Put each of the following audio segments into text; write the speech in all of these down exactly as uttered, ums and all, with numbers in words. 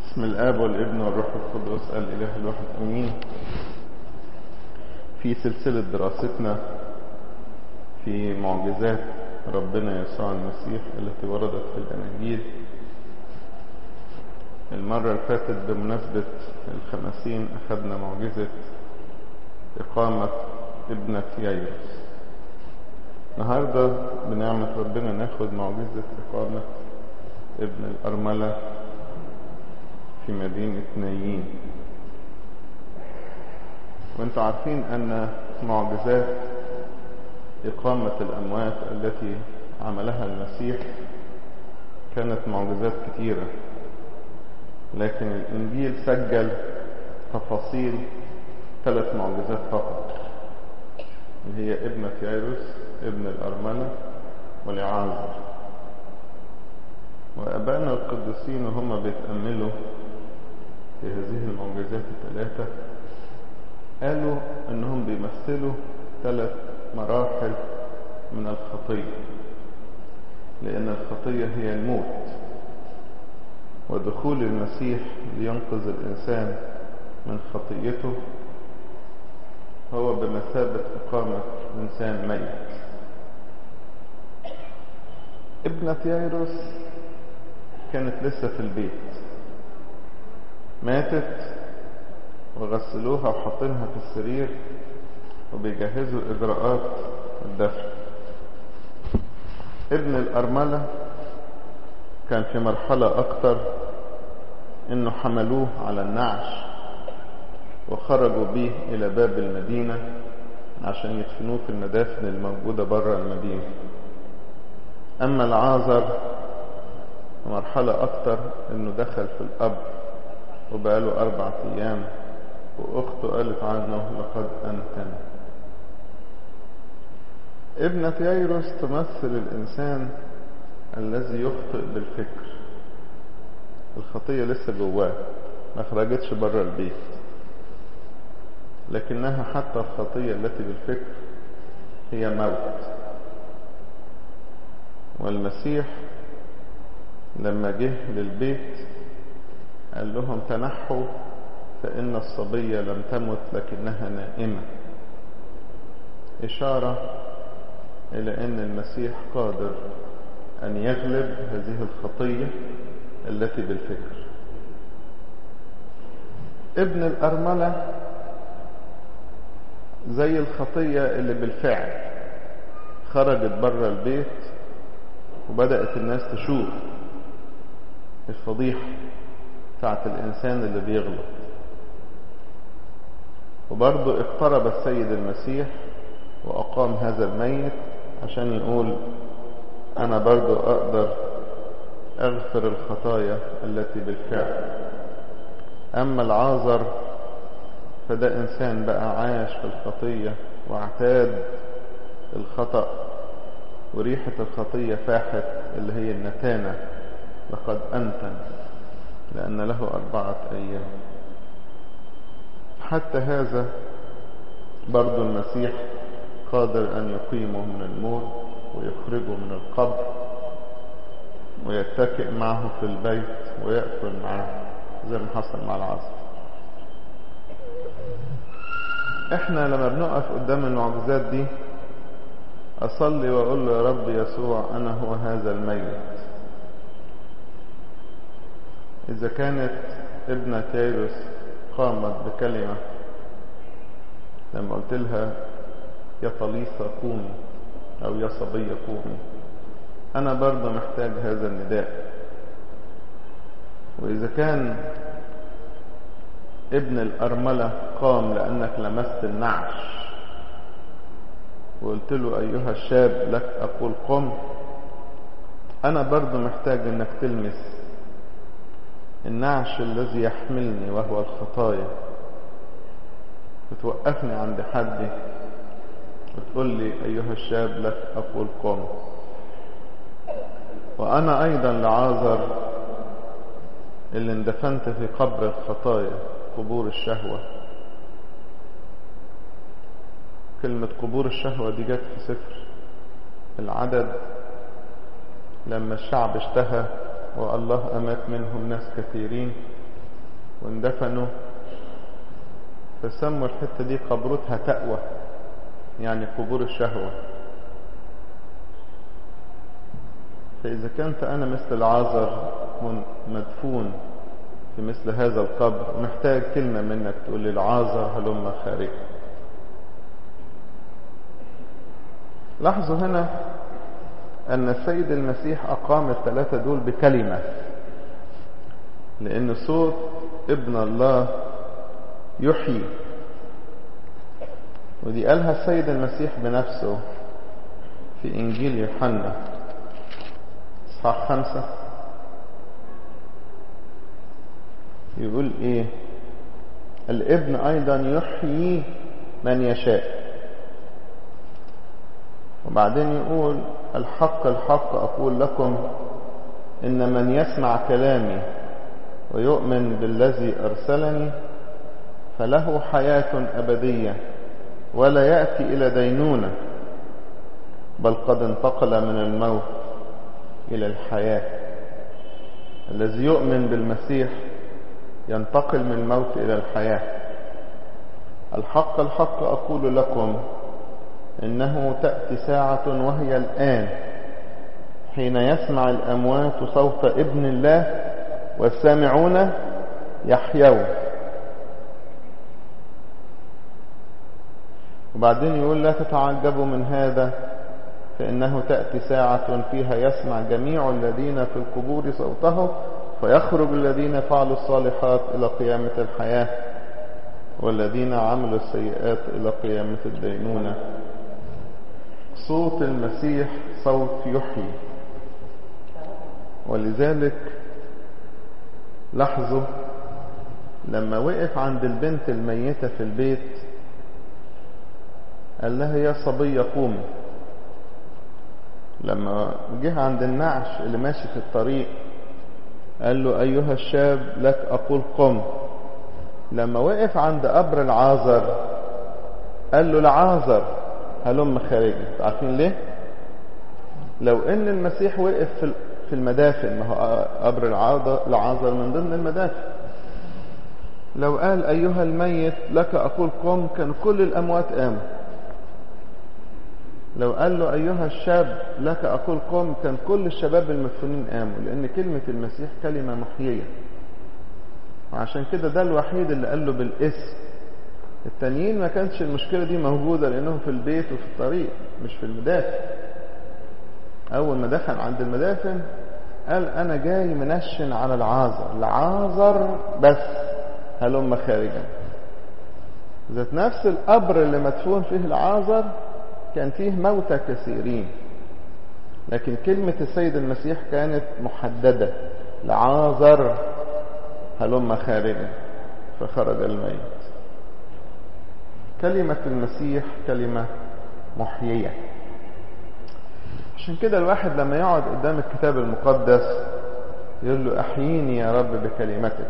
بسم الآب والابن والروح القدس الإله الواحد أمين. في سلسلة دراستنا في معجزات ربنا يسوع المسيح التي وردت في الأناجيل. المرة اللي فاتت بمناسبة الخمسين أخذنا معجزة إقامة ابنة يايروس. النهاردة بنعمة ربنا ناخد معجزة إقامة ابن الأرملة في مدينة نايين. وانتم عارفين أن معجزات إقامة الأموات التي عملها المسيح كانت معجزات كثيرة، لكن الإنجيل سجل تفاصيل ثلاث معجزات فقط، اللي هي ابنة يايروس، ابن الأرملة، والعازر. وأبائنا القديسين وهم بيتأملوا في هذه المعجزات الثلاثة قالوا أنهم بيمثلوا ثلاث مراحل من الخطية، لأن الخطية هي الموت، ودخول المسيح لينقذ الإنسان من خطيته هو بمثابة إقامة إنسان ميت. ابنة يايروس كانت لسه في البيت، ماتت وغسلوها وحاطينها في السرير وبيجهزوا إجراءات الدفن. ابن الأرملة كان في مرحلة أكتر، إنه حملوه على النعش وخرجوا به إلى باب المدينة عشان يدفنوه في المدافن الموجودة برا المدينة. أما العازر مرحلة أكتر، إنه دخل في القبر وبقاله أربعة أيام، وأخته قالت عنه لقد أنتن. ابنة يايروس تمثل الإنسان الذي يخطئ بالفكر، الخطية لسه جواه ما خرجتش بره البيت، لكنها حتى الخطية التي بالفكر هي موت. والمسيح لما جه للبيت قال لهم تنحوا فإن الصبية لم تمت لكنها نائمة، إشارة إلى أن المسيح قادر أن يغلب هذه الخطية التي بالفكر. ابن الأرملة زي الخطية اللي بالفعل خرجت بره البيت وبدأت الناس تشوف الفضيحة بتاعت الإنسان اللي بيغلط. وبرضه اقترب السيد المسيح وأقام هذا الميت عشان يقول أنا برضه أقدر أغفر الخطايا التي بالفعل. أما العازر فده إنسان بقى عايش في الخطية واعتاد الخطأ، وريحة الخطية فاحت اللي هي النتانة، لقد أنتن، لأن له أربعة أيام. حتى هذا برضو المسيح قادر أن يقيمه من الموت ويخرجه من القبر ويتكئ معه في البيت ويأكل معه زي ما حصل مع العازر. احنا لما بنقف قدام المعجزات دي أصلي وأقول له يا رب يسوع أنا هو هذا الميت. إذا كانت ابنة يايروس قامت بكلمة لما قلت لها يا طليثة قومي أو يا صبية قومي، أنا برضه محتاج هذا النداء. وإذا كان ابن الأرملة قام لأنك لمست النعش وقلت له أيها الشاب لك أقول قم، أنا برضه محتاج أنك تلمس النعش الذي يحملني وهو الخطايا، وتوقفني عند حدي وتقول لي أيها الشاب لك أقول قم. وأنا أيضا لعازر اللي اندفنت في قبر الخطايا، قبور الشهوة. كلمة قبور الشهوة دي جت في سفر العدد لما الشعب اشتهى والله أمات منهم ناس كثيرين، واندفنوا، فسموا الحتة دي قبرتها تأوى، يعني قبور الشهوة. فإذا كنت أنا مثل العازر مدفون في مثل هذا القبر، محتاج كلمة منك تقول لي العازر هلم خارج. لاحظوا هنا أن السيد المسيح أقام الثلاثة دول بكلمة، لأن صوت ابن الله يحيي، ودي قالها السيد المسيح بنفسه في إنجيل يوحنا إصحاح خمسة. يقول إيه؟ الابن أيضا يحيي من يشاء. وبعدين يقول الحق الحق أقول لكم إن من يسمع كلامي ويؤمن بالذي أرسلني فله حياة أبدية ولا يأتي إلى دينونة، بل قد انتقل من الموت إلى الحياة. الذي يؤمن بالمسيح ينتقل من الموت إلى الحياة. الحق الحق أقول لكم إنه تأتي ساعة وهي الآن حين يسمع الأموات صوت ابن الله والسامعون يحيون. وبعدين يقول لا تتعجبوا من هذا، فإنه تأتي ساعة فيها يسمع جميع الذين في القبور صوته، فيخرج الذين فعلوا الصالحات إلى قيامة الحياة، والذين عملوا السيئات إلى قيامة الدينونة. صوت المسيح صوت يحيي. ولذلك لاحظوا لما وقف عند البنت الميتة في البيت قال لها يا صبية قومي. لما جه عند النعش اللي ماشي في الطريق قال له أيها الشاب لك أقول قم. لما وقف عند قبر العازر قال له العازر هلم خارجي. عارفين ليه؟ لو ان المسيح وقف في المدافن، ما هو قبر العازر من ضمن المدافن، لو قال أيها الميت لك أقول قم كان كل الأموات قاموا. لو قال له أيها الشاب لك أقول قم كان كل الشباب المدفونين قاموا، لأن كلمة المسيح كلمة محيية. وعشان كده ده الوحيد اللي قال له بالاسم. التانيين ما كانتش المشكلة دي موجودة لأنهم في البيت وفي الطريق مش في المدافن. أول ما دخل عند المدافن قال أنا جاي منشن على العازر، العازر بس هلم خارجا. ذات نفس القبر اللي مدفون فيه العازر كان فيه موتى كثيرين، لكن كلمة السيد المسيح كانت محددة، العازر هلم خارجا، فخرج الميت. كلمة المسيح كلمة محيية. عشان كده الواحد لما يقعد قدام الكتاب المقدس يقول له أحييني يا رب بكلمتك.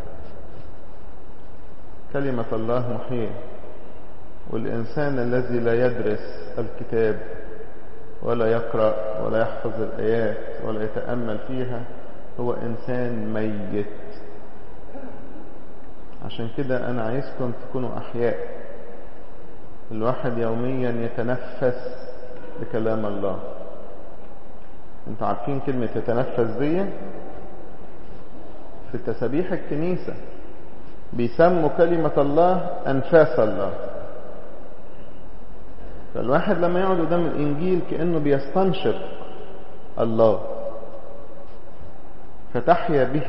كلمة الله محيية. والإنسان الذي لا يدرس الكتاب ولا يقرأ ولا يحفظ الآيات ولا يتأمل فيها هو إنسان ميت. عشان كده أنا عايزكم تكونوا أحياء. الواحد يوميا يتنفس بكلام الله. انتوا عارفين كلمة يتنفس دي في تسابيح الكنيسة بيسموا كلمة الله أنفاس الله. فالواحد لما يقعد قدام الإنجيل كأنه بيستنشق الله فتحيا به.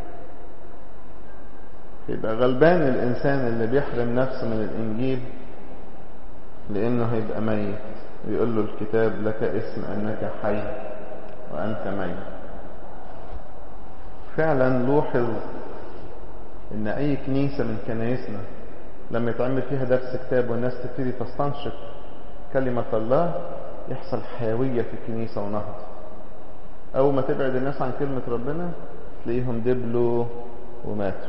يبقى غلبان الإنسان اللي بيحرم نفسه من الإنجيل، لأنه هيبقى ميت. ويقول له الكتاب لك اسم أنك حي وأنت ميت. فعلا لوحظ إن أي كنيسة من كنايسنا لما يتعمل فيها درس كتاب والناس تبتدي تستنشق كلمة الله يحصل حيوية في الكنيسة ونهض. أول ما تبعد الناس عن كلمة ربنا تلاقيهم دبلوا وماتوا.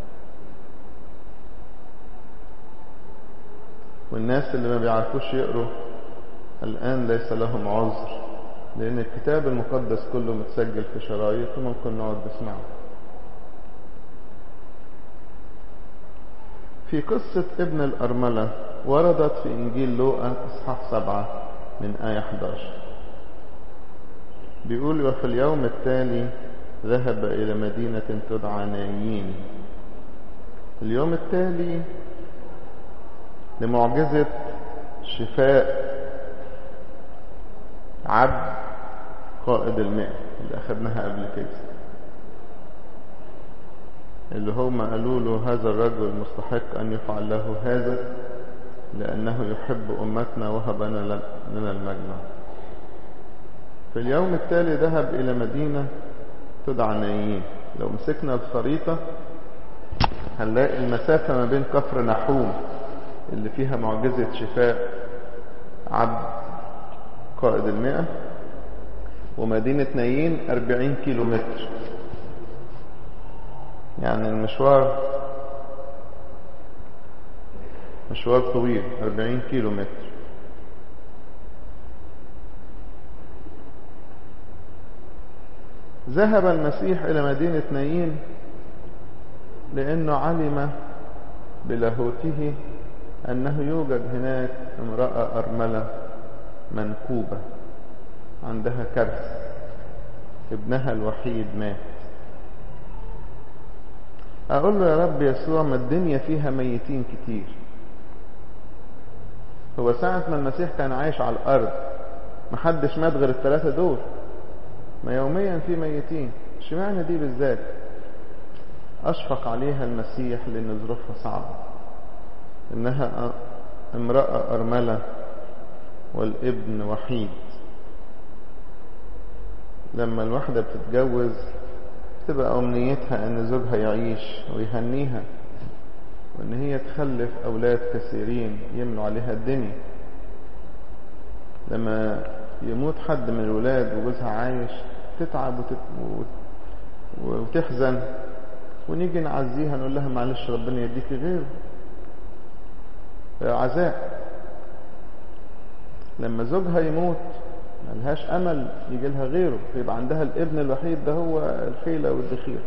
والناس اللي ما بيعرفوش يقروا الآن ليس لهم عذر، لأن الكتاب المقدس كله متسجل في شرايط وممكن نقعد نسمعه. في قصة ابن الأرملة وردت في إنجيل لوقا إصحاح سبعة من آية إحدى عشر. بيقول: وفي اليوم التالي ذهب إلى مدينة تدعى نايين. اليوم التالي لمعجزة شفاء عبد قائد الماء اللي أخذناها قبل كده، اللي هم قالوا له: هذا الرجل مستحق أن يفعل له هذا لأنه يحب أمتنا وهب لنا المجمع. في اليوم التالي ذهب إلى مدينة تدعى نايين. لو مسكنا الخريطة هنلاقي المسافة ما بين كفر نحوم اللي فيها معجزة شفاء عبد قائد المئة ومدينة نايين أربعين كيلو متر. يعني المشوار مشوار طويل، أربعين كيلو متر. ذهب المسيح إلى مدينة نايين لأنه علم بلاهوته أنه يوجد هناك امرأة أرملة منكوبة عندها كرث، ابنها الوحيد مات. أقول له: يا رب يسوع، ما الدنيا فيها ميتين كتير. هو ساعة ما المسيح كان عايش على الأرض محدش مات غير الثلاثة دول، ما يوميا في ميتين، اشمعنى دي بالذات؟ أشفق عليها المسيح لأن ظروفها صعبة، إنها امرأة أرملة والابن وحيد. لما الواحدة بتتجوز تبقى أمنيتها أن زوجها يعيش ويهنيها، وأن هي تخلف أولاد كثيرين يملوا عليها الدنيا. لما يموت حد من الولاد وجوزها عايش تتعب وتت... وتحزن، ونيجي نعزيها نقول لها: معلش ربنا يديكي غيره. عزاء. لما زوجها يموت ملهاش أمل يجي لها غيره، يبقى عندها الابن الوحيد ده هو الخيلة والدخير.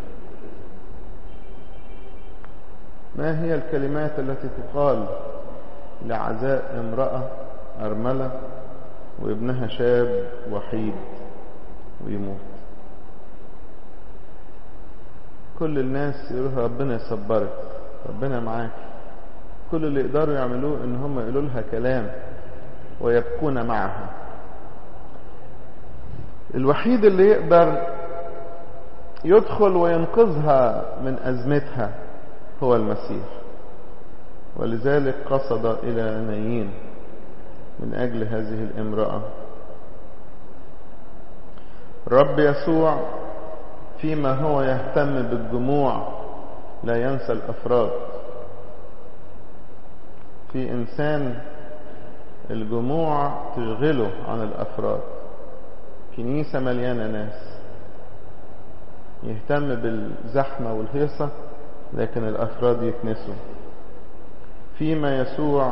ما هي الكلمات التي تقال لعزاء امرأة أرملة وابنها شاب وحيد ويموت؟ كل الناس يقولوا: ربنا يصبرك، ربنا معاك. كل اللي يقدروا يعملوه ان هم يقولوا لها كلام ويبكون معها. الوحيد اللي يقدر يدخل وينقذها من أزمتها هو المسيح، ولذلك قصد إلى نايين من أجل هذه الامرأة. الرب يسوع فيما هو يهتم بالجموع لا ينسى الأفراد. في إنسان الجموع تشغله عن الأفراد، كنيسة مليانة ناس، يهتم بالزحمة والهيصة لكن الأفراد يتنسوا. فيما يسوع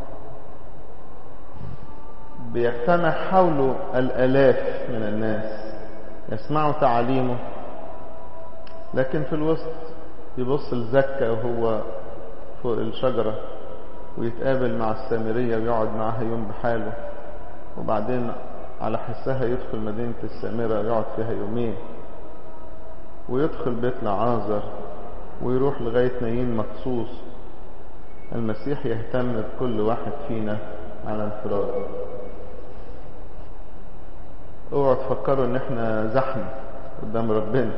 بيجتمع حوله الآلاف من الناس يسمعوا تعاليمه، لكن في الوسط يبص لزكا وهو فوق الشجرة ويتقابل مع السامرية ويقعد معها يوم بحاله، وبعدين على حسها يدخل مدينة السامرة ويقعد فيها يومين، ويدخل بيت لعازر ويروح لغاية نايين مخصوص. المسيح يهتم بكل واحد فينا على انفراد. اوعوا تفكروا ان احنا زحمة قدام ربنا.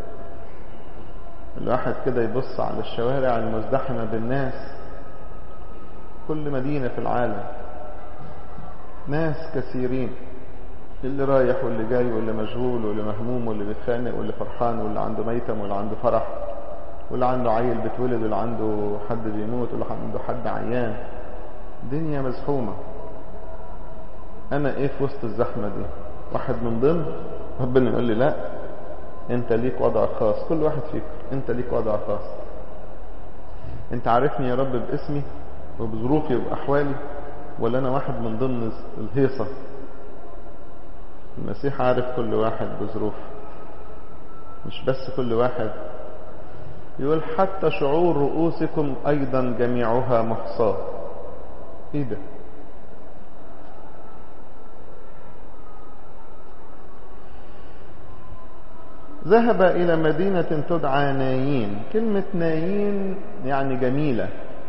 الواحد كده يبص على الشوارع المزدحمة بالناس، كل مدينة في العالم ناس كثيرين، اللي رايح واللي جاي واللي مشغول واللي مهموم واللي بيتخانق واللي فرحان واللي عنده ميتم واللي عنده فرح واللي عنده عيل بيتولد واللي عنده حد بيموت واللي عنده حد عيان. دنيا مزحومة. انا ايه في وسط الزحمة دي؟ واحد من ضمن. ربنا يقول لي: لا، انت ليك وضع خاص. كل واحد فيك انت ليك وضع خاص. انت عارفني يا رب باسمي وبظروفي وبأحوالي، ولا انا واحد من ضمن الهيصة؟ المسيح عارف كل واحد بظروفه، مش بس كل واحد يقول حتى شعور رؤوسكم أيضا جميعها محصاة. إيه ده؟ ذهب إلى مدينة تدعى نايين. كلمة نايين يعني جميلة.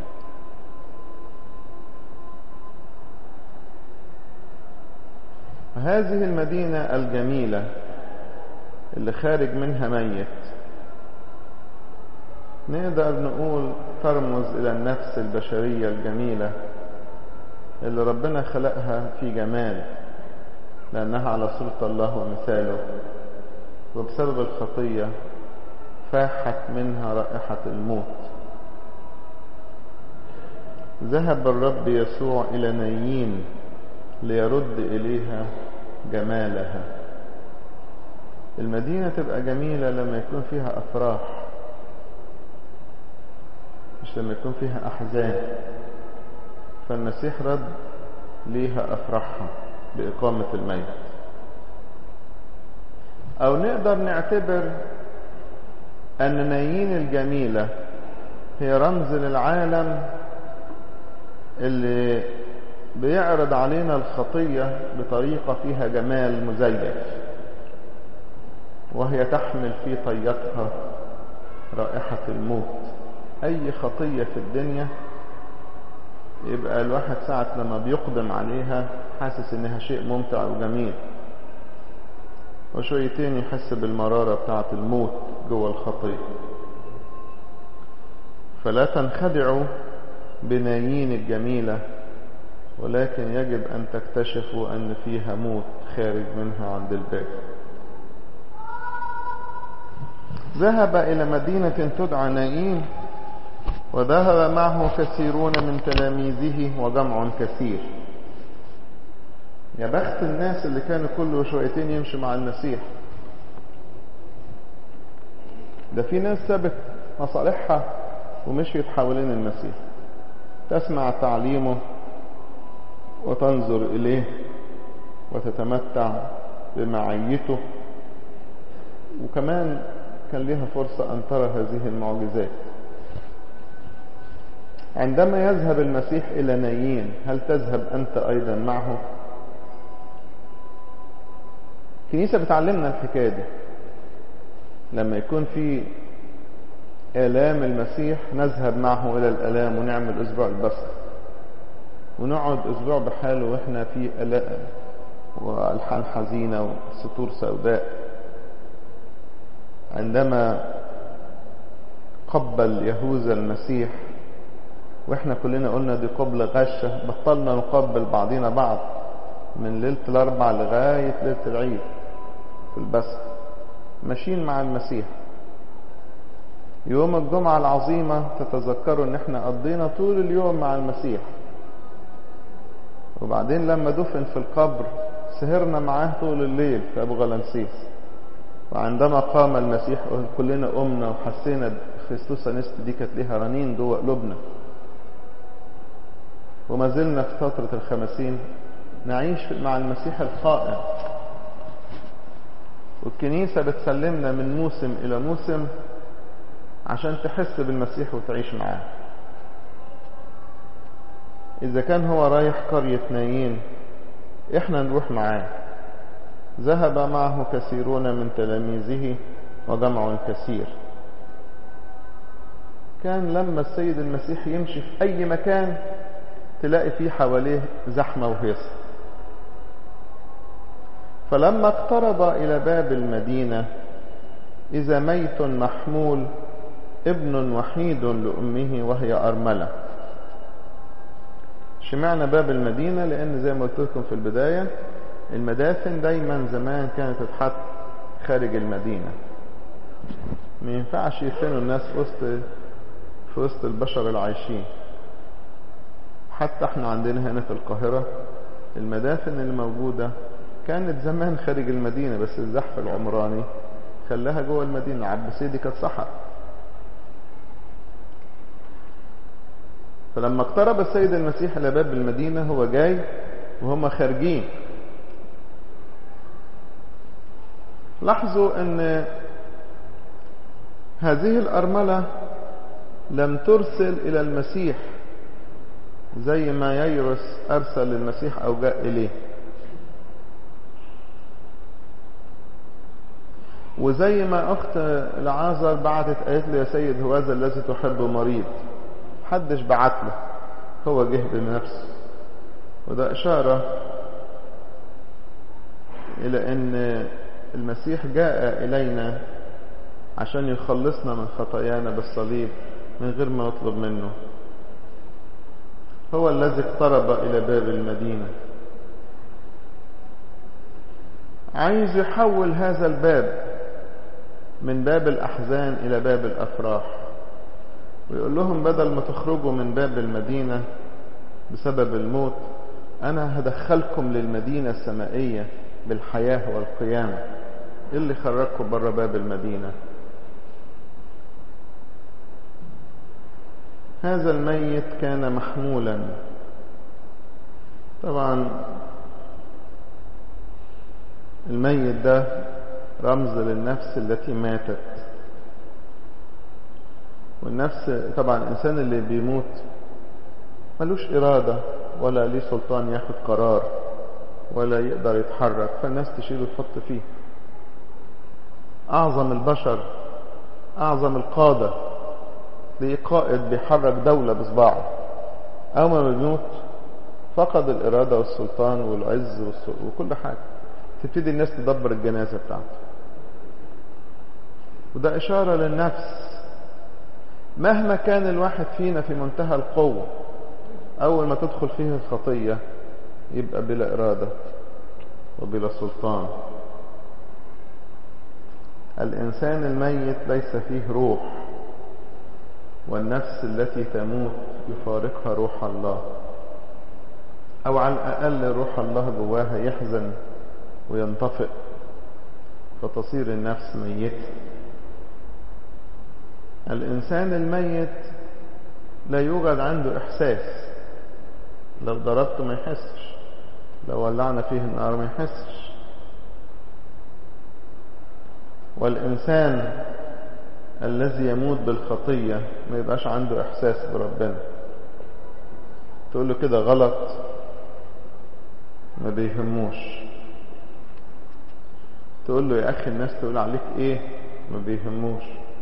هذه المدينة الجميلة اللي خارج منها ميت، نقدر نقول ترمز إلى النفس البشرية الجميلة اللي ربنا خلقها في جمال، لأنها على صورة الله ومثاله، وبسبب الخطية فاحت منها رائحة الموت. ذهب الرب يسوع إلى نايين ليرد إليها جمالها. المدينة تبقى جميلة لما يكون فيها أفراح، مش لما يكون فيها أحزان. فالمسيح رد ليها أفراحها بإقامة الميت. أو نقدر نعتبر أن نايين الجميلة هي رمز للعالم اللي بيعرض علينا الخطية بطريقة فيها جمال مزيف، وهي تحمل في طياتها رائحة الموت. أي خطية في الدنيا يبقى الواحد ساعة لما بيقدم عليها حاسس إنها شيء ممتع وجميل، وشويتين يحس بالمرارة بتاعة الموت جوه الخطية. فلا تنخدعوا بنايين الجميلة، ولكن يجب أن تكتشفوا أن فيها موت خارج منها عند الباب. ذهب إلى مدينة تدعى نايين، وذهب معه كثيرون من تلاميذه وجمع كثير. يا بخت الناس اللي كانوا كل شويتين يمشي مع المسيح. ده في ناس سابت مصالحها ومشيت حوالين المسيح، تسمع تعليمه وتنظر إليه وتتمتع بمعيته، وكمان كان لها فرصة أن ترى هذه المعجزات. عندما يذهب المسيح إلى نايين، هل تذهب أنت أيضا معه؟ الكنيسة بتعلمنا الحكاية دي. لما يكون في آلام المسيح نذهب معه إلى الآلام ونعمل أسبوع البصر، ونقعد أسبوع بحاله وإحنا في آلام وألحان حزينة وسطور سوداء. عندما قبل يهوذا المسيح وإحنا كلنا قلنا دي قبلة غشة، بطلنا نقبل بعضنا بعض من ليلة الأربع لغاية ليلة العيد في البصر، ماشيين مع المسيح. يوم الجمعة العظيمة تتذكروا ان احنا قضينا طول اليوم مع المسيح، وبعدين لما دفن في القبر سهرنا معاه طول الليل في ابو غلمسيس. وعندما قام المسيح كلنا قمنا وحسينا خريستوس انست دي كانت ليها رنين جوه قلوبنا. وما زلنا في فترة الخمسين نعيش مع المسيح القائم، والكنيسة بتسلمنا من موسم إلى موسم عشان تحس بالمسيح وتعيش معاه. إذا كان هو رايح قرية نايين، إحنا نروح معاه. ذهب معه كثيرون من تلاميذه وجمع كثير. كان لما السيد المسيح يمشي في أي مكان تلاقي فيه حواليه زحمة وهيصة. فلما اقترب إلى باب المدينة إذا ميت محمول ابن وحيد لأمه وهي أرملة. شمعنا باب المدينة لأن زي ما قلت لكم في البداية المدافن دايما زمان كانت تتحط خارج المدينة. ما ينفعش يدفنوا الناس في وسط في وسط البشر العايشين. حتى احنا عندنا هنا في القاهرة المدافن اللي موجودة كانت زمان خارج المدينة، بس الزحف العمراني خلاها جوه المدينة. عباسية دي كانت صحراء. فلما اقترب السيد المسيح إلى باب المدينة هو جاي وهم خارجين. لاحظوا ان هذه الأرملة لم ترسل إلى المسيح زي ما ييرس أرسل المسيح أو جاء إليه، وزي ما أخت العازر بعتت قالت له يا سيد هذا الذي تحبه مريض، محدش بعت له، هو جه بنفسه. وده إشارة إلى أن المسيح جاء إلينا عشان يخلصنا من خطايانا بالصليب من غير ما نطلب منه. هو الذي اقترب إلى باب المدينة، عايز يحول هذا الباب من باب الأحزان إلى باب الأفراح، ويقول لهم بدل ما تخرجوا من باب المدينة بسبب الموت، أنا هدخلكم للمدينة السمائية بالحياة والقيامة. إيه اللي خرجكم بره باب المدينة؟ هذا الميت كان محمولا. طبعا الميت ده رمز للنفس التي ماتت، والنفس طبعا الإنسان اللي بيموت ملوش إرادة ولا ليه سلطان ياخد قرار ولا يقدر يتحرك، فالناس تشيله وتحط فيه. أعظم البشر، أعظم القادة، ليه قائد بيحرك دولة بصباعه، أول ما بيموت فقد الإرادة والسلطان والعز وكل حاجة، تبتدي الناس تدبر الجنازة بتاعته. وده إشارة للنفس. مهما كان الواحد فينا في منتهى القوة، أول ما تدخل فيه الخطية يبقى بلا إرادة وبلا سلطان. الإنسان الميت ليس فيه روح، والنفس التي تموت يفارقها روح الله، أو على الأقل روح الله جواها يحزن وينطفئ فتصير النفس ميتة. الإنسان الميت لا يوجد عنده إحساس، لو ضربته ما يحسش، لو ولعنا فيه النار ما يحسش. والإنسان الذي يموت بالخطية ما يبقاش عنده إحساس بربنا. تقول له كده غلط ما بيهموش، تقول له يا أخي الناس تقول عليك إيه ما بيهموش،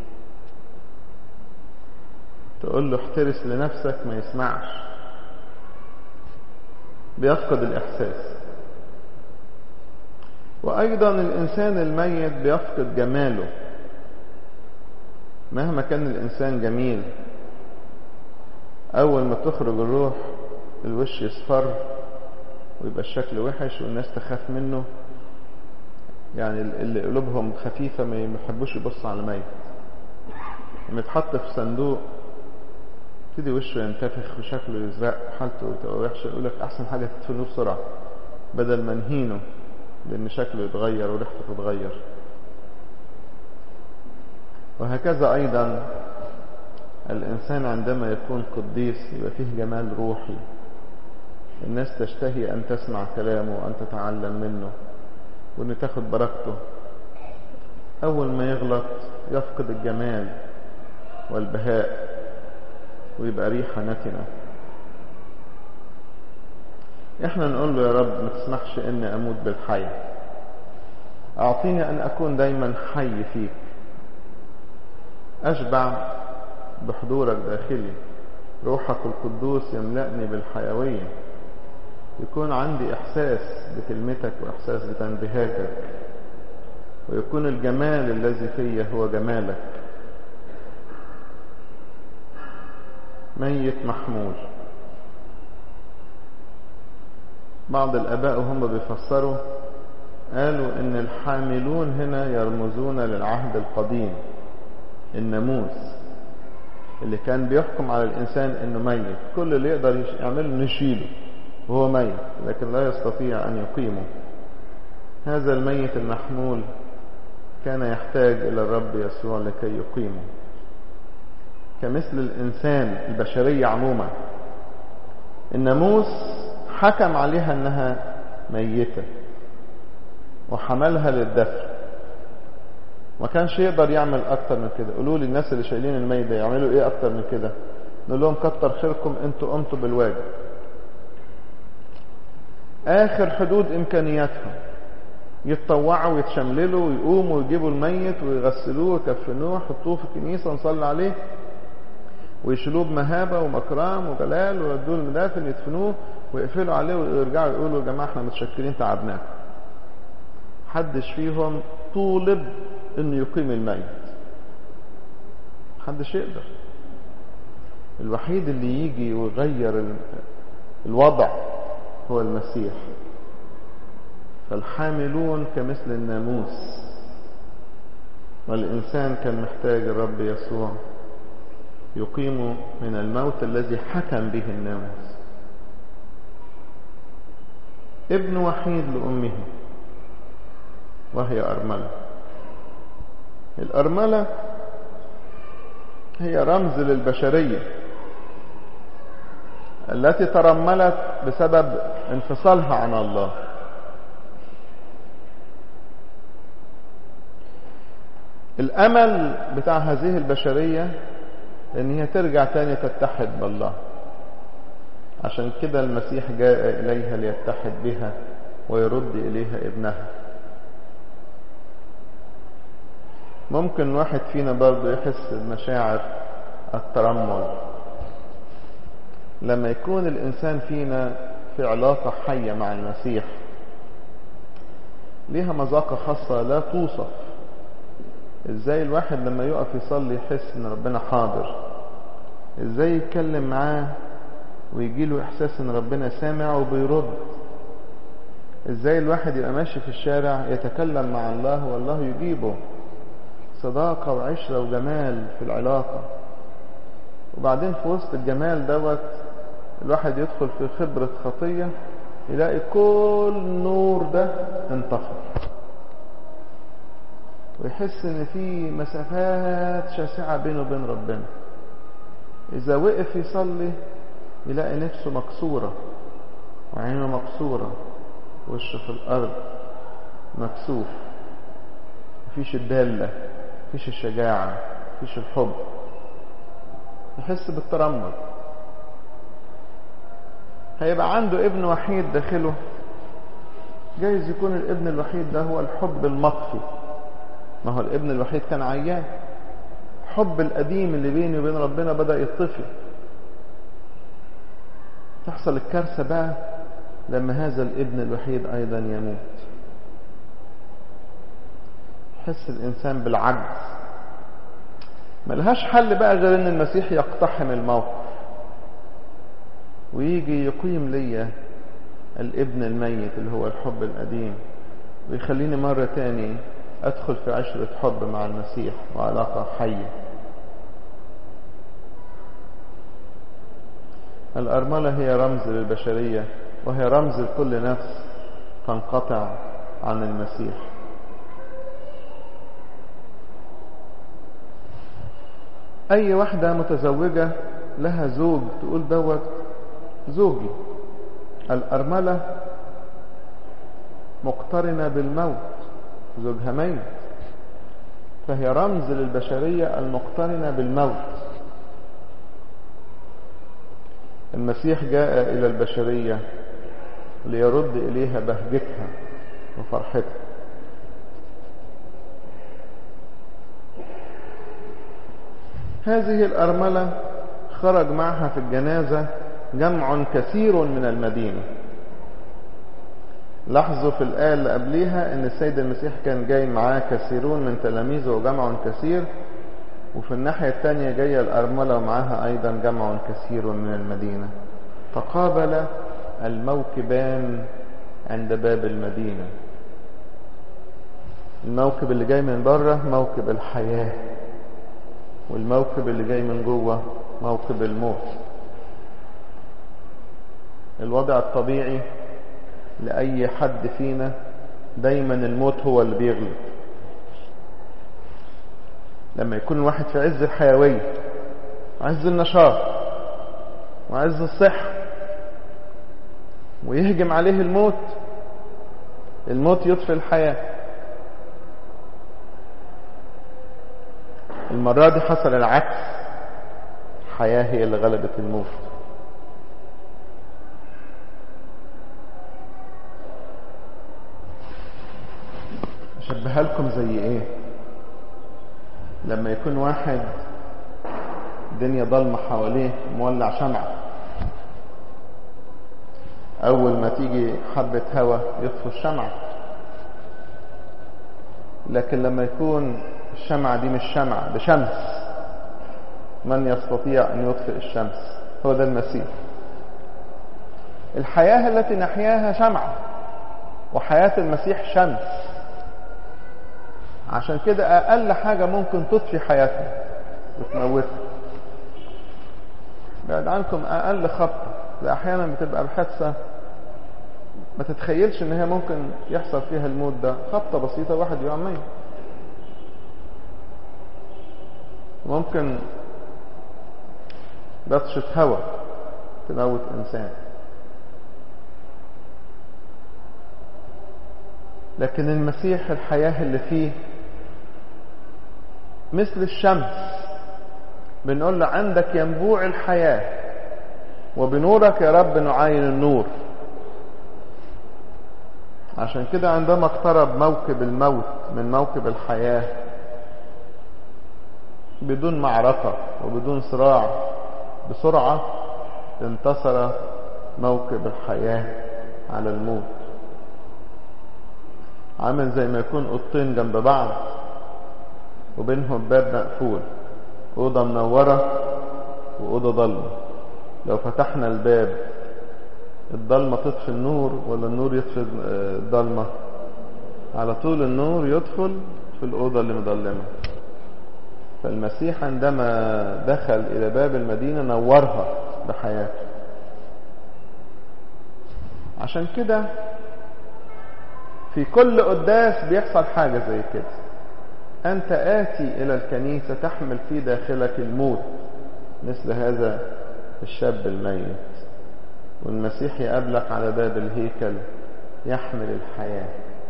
تقول له احترس لنفسك ما يسمعش، بيفقد الإحساس. وأيضا الإنسان الميت بيفقد جماله. مهما كان الإنسان جميل، أول ما تخرج الروح الوش يصفر ويبقى الشكل وحش والناس تخاف منه. يعني اللي قلوبهم خفيفة ما يحبوش يبصوا على ميت. لما يتحط في صندوق تبتدي وشه ينتفخ وشكله يزرق وحالته تبقى وحشة، يقول لك أحسن حاجة تدفنوه بسرعة بدل ما نهينه، لأن شكله يتغير وريحته تتغير. وهكذا أيضا الإنسان عندما يكون قديس يبقى فيه جمال روحي، الناس تشتهي أن تسمع كلامه وأن تتعلم منه وأن تاخد بركته. أول ما يغلط يفقد الجمال والبهاء ويبقى ريحة نتنة. احنا نقول له يا رب ما تسمحش اني اموت بالحي، اعطيني ان اكون دايما حي فيك، اشبع بحضورك داخلي، روحك القدوس يملأني بالحيوية، يكون عندي احساس بكلمتك واحساس بتنبيهاتك، ويكون الجمال الذي فيه هو جمالك. ميت محمول. بعض الآباء وهم بيفسروا قالوا إن الحاملون هنا يرمزون للعهد القديم، الناموس اللي كان بيحكم على الإنسان إنه ميت، كل اللي يقدر يعمله نشيله وهو ميت، لكن لا يستطيع أن يقيمه. هذا الميت المحمول كان يحتاج إلى الرب يسوع لكي يقيمه، كمثل الإنسان البشرية عموما. الناموس حكم عليها أنها ميتة وحملها للدفن، ما كانش يقدر يعمل اكتر من كده. قولوا لي الناس اللي شايلين الميت ده يعملوا ايه اكتر من كده؟ نقول لهم كتر خيركم انتوا قمتوا بالواجب. اخر حدود امكانياتهم يتطوعوا ويتشمللوا ويقوموا ويجيبوا الميت ويغسلوه ويكفنوه ويحطوه في الكنيسه ونصلي عليه، ويشيلوه بمهابه ومكرام وجلال ويودوه المدافن يدفنوه ويقفلوا عليه ويرجعوا يقولوا يا جماعه احنا متشكرين تعبناكم. محدش فيهم طولب انه يقيم الميت، محدش يقدر. الوحيد اللي يجي ويغير الوضع هو المسيح. فالحاملون كمثل الناموس، والإنسان كان محتاج الرب يسوع يقيم من الموت الذي حكم به الناموس. ابن وحيد لأمه وهي أرملة. الأرملة هي رمز للبشرية التي ترملت بسبب انفصالها عن الله. الأمل بتاع هذه البشرية ان هي ترجع تاني تتحد بالله. عشان كده المسيح جاء إليها ليتحد بها ويرد إليها ابنها. ممكن واحد فينا برضه يحس بمشاعر الترمل لما يكون الإنسان فينا في علاقة حية مع المسيح، ليها مذاقة خاصة لا توصف. ازاي الواحد لما يقف يصلي يحس ان ربنا حاضر، ازاي يتكلم معاه ويجيله احساس ان ربنا سامع وبيرد، ازاي الواحد يبقى ماشي في الشارع يتكلم مع الله والله يجيبه. صداقة وعشرة وجمال في العلاقة. وبعدين في وسط الجمال دوت الواحد يدخل في خبرة خطية يلاقي كل نور ده انطفى، ويحس ان في مسافات شاسعة بينه وبين ربنا. اذا وقف يصلي يلاقي نفسه مكسورة وعينه مكسورة وشه في الارض مكسوف. مفيش الدالة، مفيش الشجاعة، مفيش الحب. يحس بالترمل. هيبقى عنده ابن وحيد داخله، جايز يكون الابن الوحيد ده هو الحب المطفي. ما هو الابن الوحيد كان عيان، الحب القديم اللي بيني وبين ربنا بدأ يطفي. تحصل الكارثة بقى لما هذا الابن الوحيد أيضا يموت. يحس الإنسان بالعجز. ملهاش حل بقى غير ان المسيح يقتحم الموقف ويجي يقيم لي الابن الميت اللي هو الحب القديم، ويخليني مرة تاني ادخل في عشرة حب مع المسيح وعلاقة حية. الأرملة هي رمز للبشرية، وهي رمز لكل نفس تنقطع عن المسيح. أي واحدة متزوجة لها زوج تقول دوت زوجي. الأرملة مقترنة بالموت، زوجها ميت، فهي رمز للبشرية المقترنة بالموت. المسيح جاء إلى البشرية ليرد إليها بهجتها وفرحتها. هذه الأرملة خرج معها في الجنازة جمع كثير من المدينة. لاحظوا في الآية اللي قبليها ان السيد المسيح كان جاي معاه كثيرون من تلاميذه وجمع كثير، وفي الناحية الثانية جاية الأرملة ومعها أيضا جمع كثير من المدينة. تقابل الموكبان عند باب المدينة. الموكب اللي جاي من بره موكب الحياة، والموكب اللي جاي من جوه موكب الموت. الوضع الطبيعي لأي حد فينا دايما الموت هو اللي بيغلب. لما يكون الواحد في عز الحيوية وعز النشاط وعز الصحة ويهجم عليه الموت، الموت يطفي الحياة. المرة دي حصل العكس، الحياة هي اللي غلبت الموت. أشبهها لكم زي ايه؟ لما يكون واحد الدنيا ضلمة حواليه مولع شمعة، أول ما تيجي حبة هوا يطفو الشمعة. لكن لما يكون الشمعة دي مش شمعة، ده شمس، من يستطيع أن يطفئ الشمس؟ هو ده المسيح. الحياة التي نحياها شمعة، وحياة المسيح شمس. عشان كده أقل حاجة ممكن تطفي حياتنا وتموتها. بعد عنكم أقل خبطة، ده أحيانا بتبقى الحادثة ما تتخيلش ان هي ممكن يحصل فيها الموت، ده خبطة بسيطة واحد يقع ميت. ممكن بطشة هوا تموت انسان. لكن المسيح الحياة اللي فيه مثل الشمس، بنقول له عندك ينبوع الحياة، وبنورك يا رب نعاين النور. عشان كده عندما اقترب موكب الموت من موكب الحياة بدون معركة وبدون صراع، بسرعة انتصر موكب الحياة على الموت. عامل زي ما يكون اوضتين جنب بعض وبينهم باب مقفول، اوضة منورة واوضة ضلمة. لو فتحنا الباب الضلمة تطفي النور ولا النور يطفي الضلمة؟ على طول النور يدخل في الأوضة اللي مظلمة. فالمسيح عندما دخل إلى باب المدينة نورها بحياته. عشان كده في كل قداس بيحصل حاجة زي كده. أنت آتي إلى الكنيسة تحمل في داخلك الموت مثل هذا الشاب الميت، والمسيح يقابلك على باب الهيكل يحمل الحياة،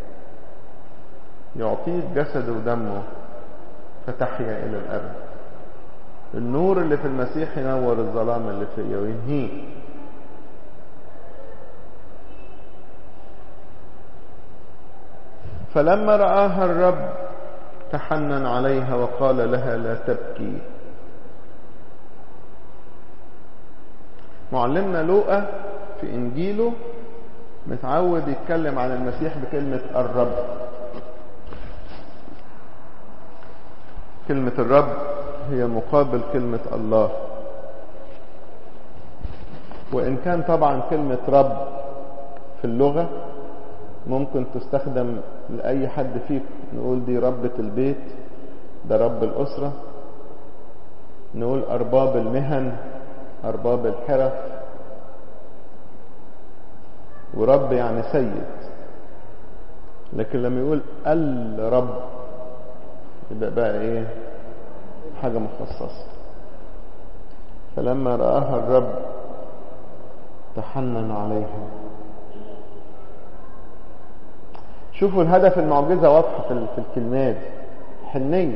يعطيك جسده ودمه فتحيا إلى الأبد. النور اللي في المسيح ينور الظلام اللي فيه وينهيه. فلما رآها الرب تحنن عليها وقال لها لا تبكي. معلمنا لوقا في إنجيله متعود يتكلم عن المسيح بكلمة الرب. كلمة الرب هي مقابل كلمة الله، وإن كان طبعا كلمة رب في اللغة ممكن تستخدم لأي حد فيكم. نقول دي ربة البيت، ده رب الأسرة، نقول أرباب المهن، أرباب الحرف، ورب يعني سيد. لكن لما يقول الرب يبقى بقى ايه؟ حاجة مخصصة. فلما رآها الرب تحنن عليها. شوفوا الهدف، المعجزة واضحة في الكلمات، حنية.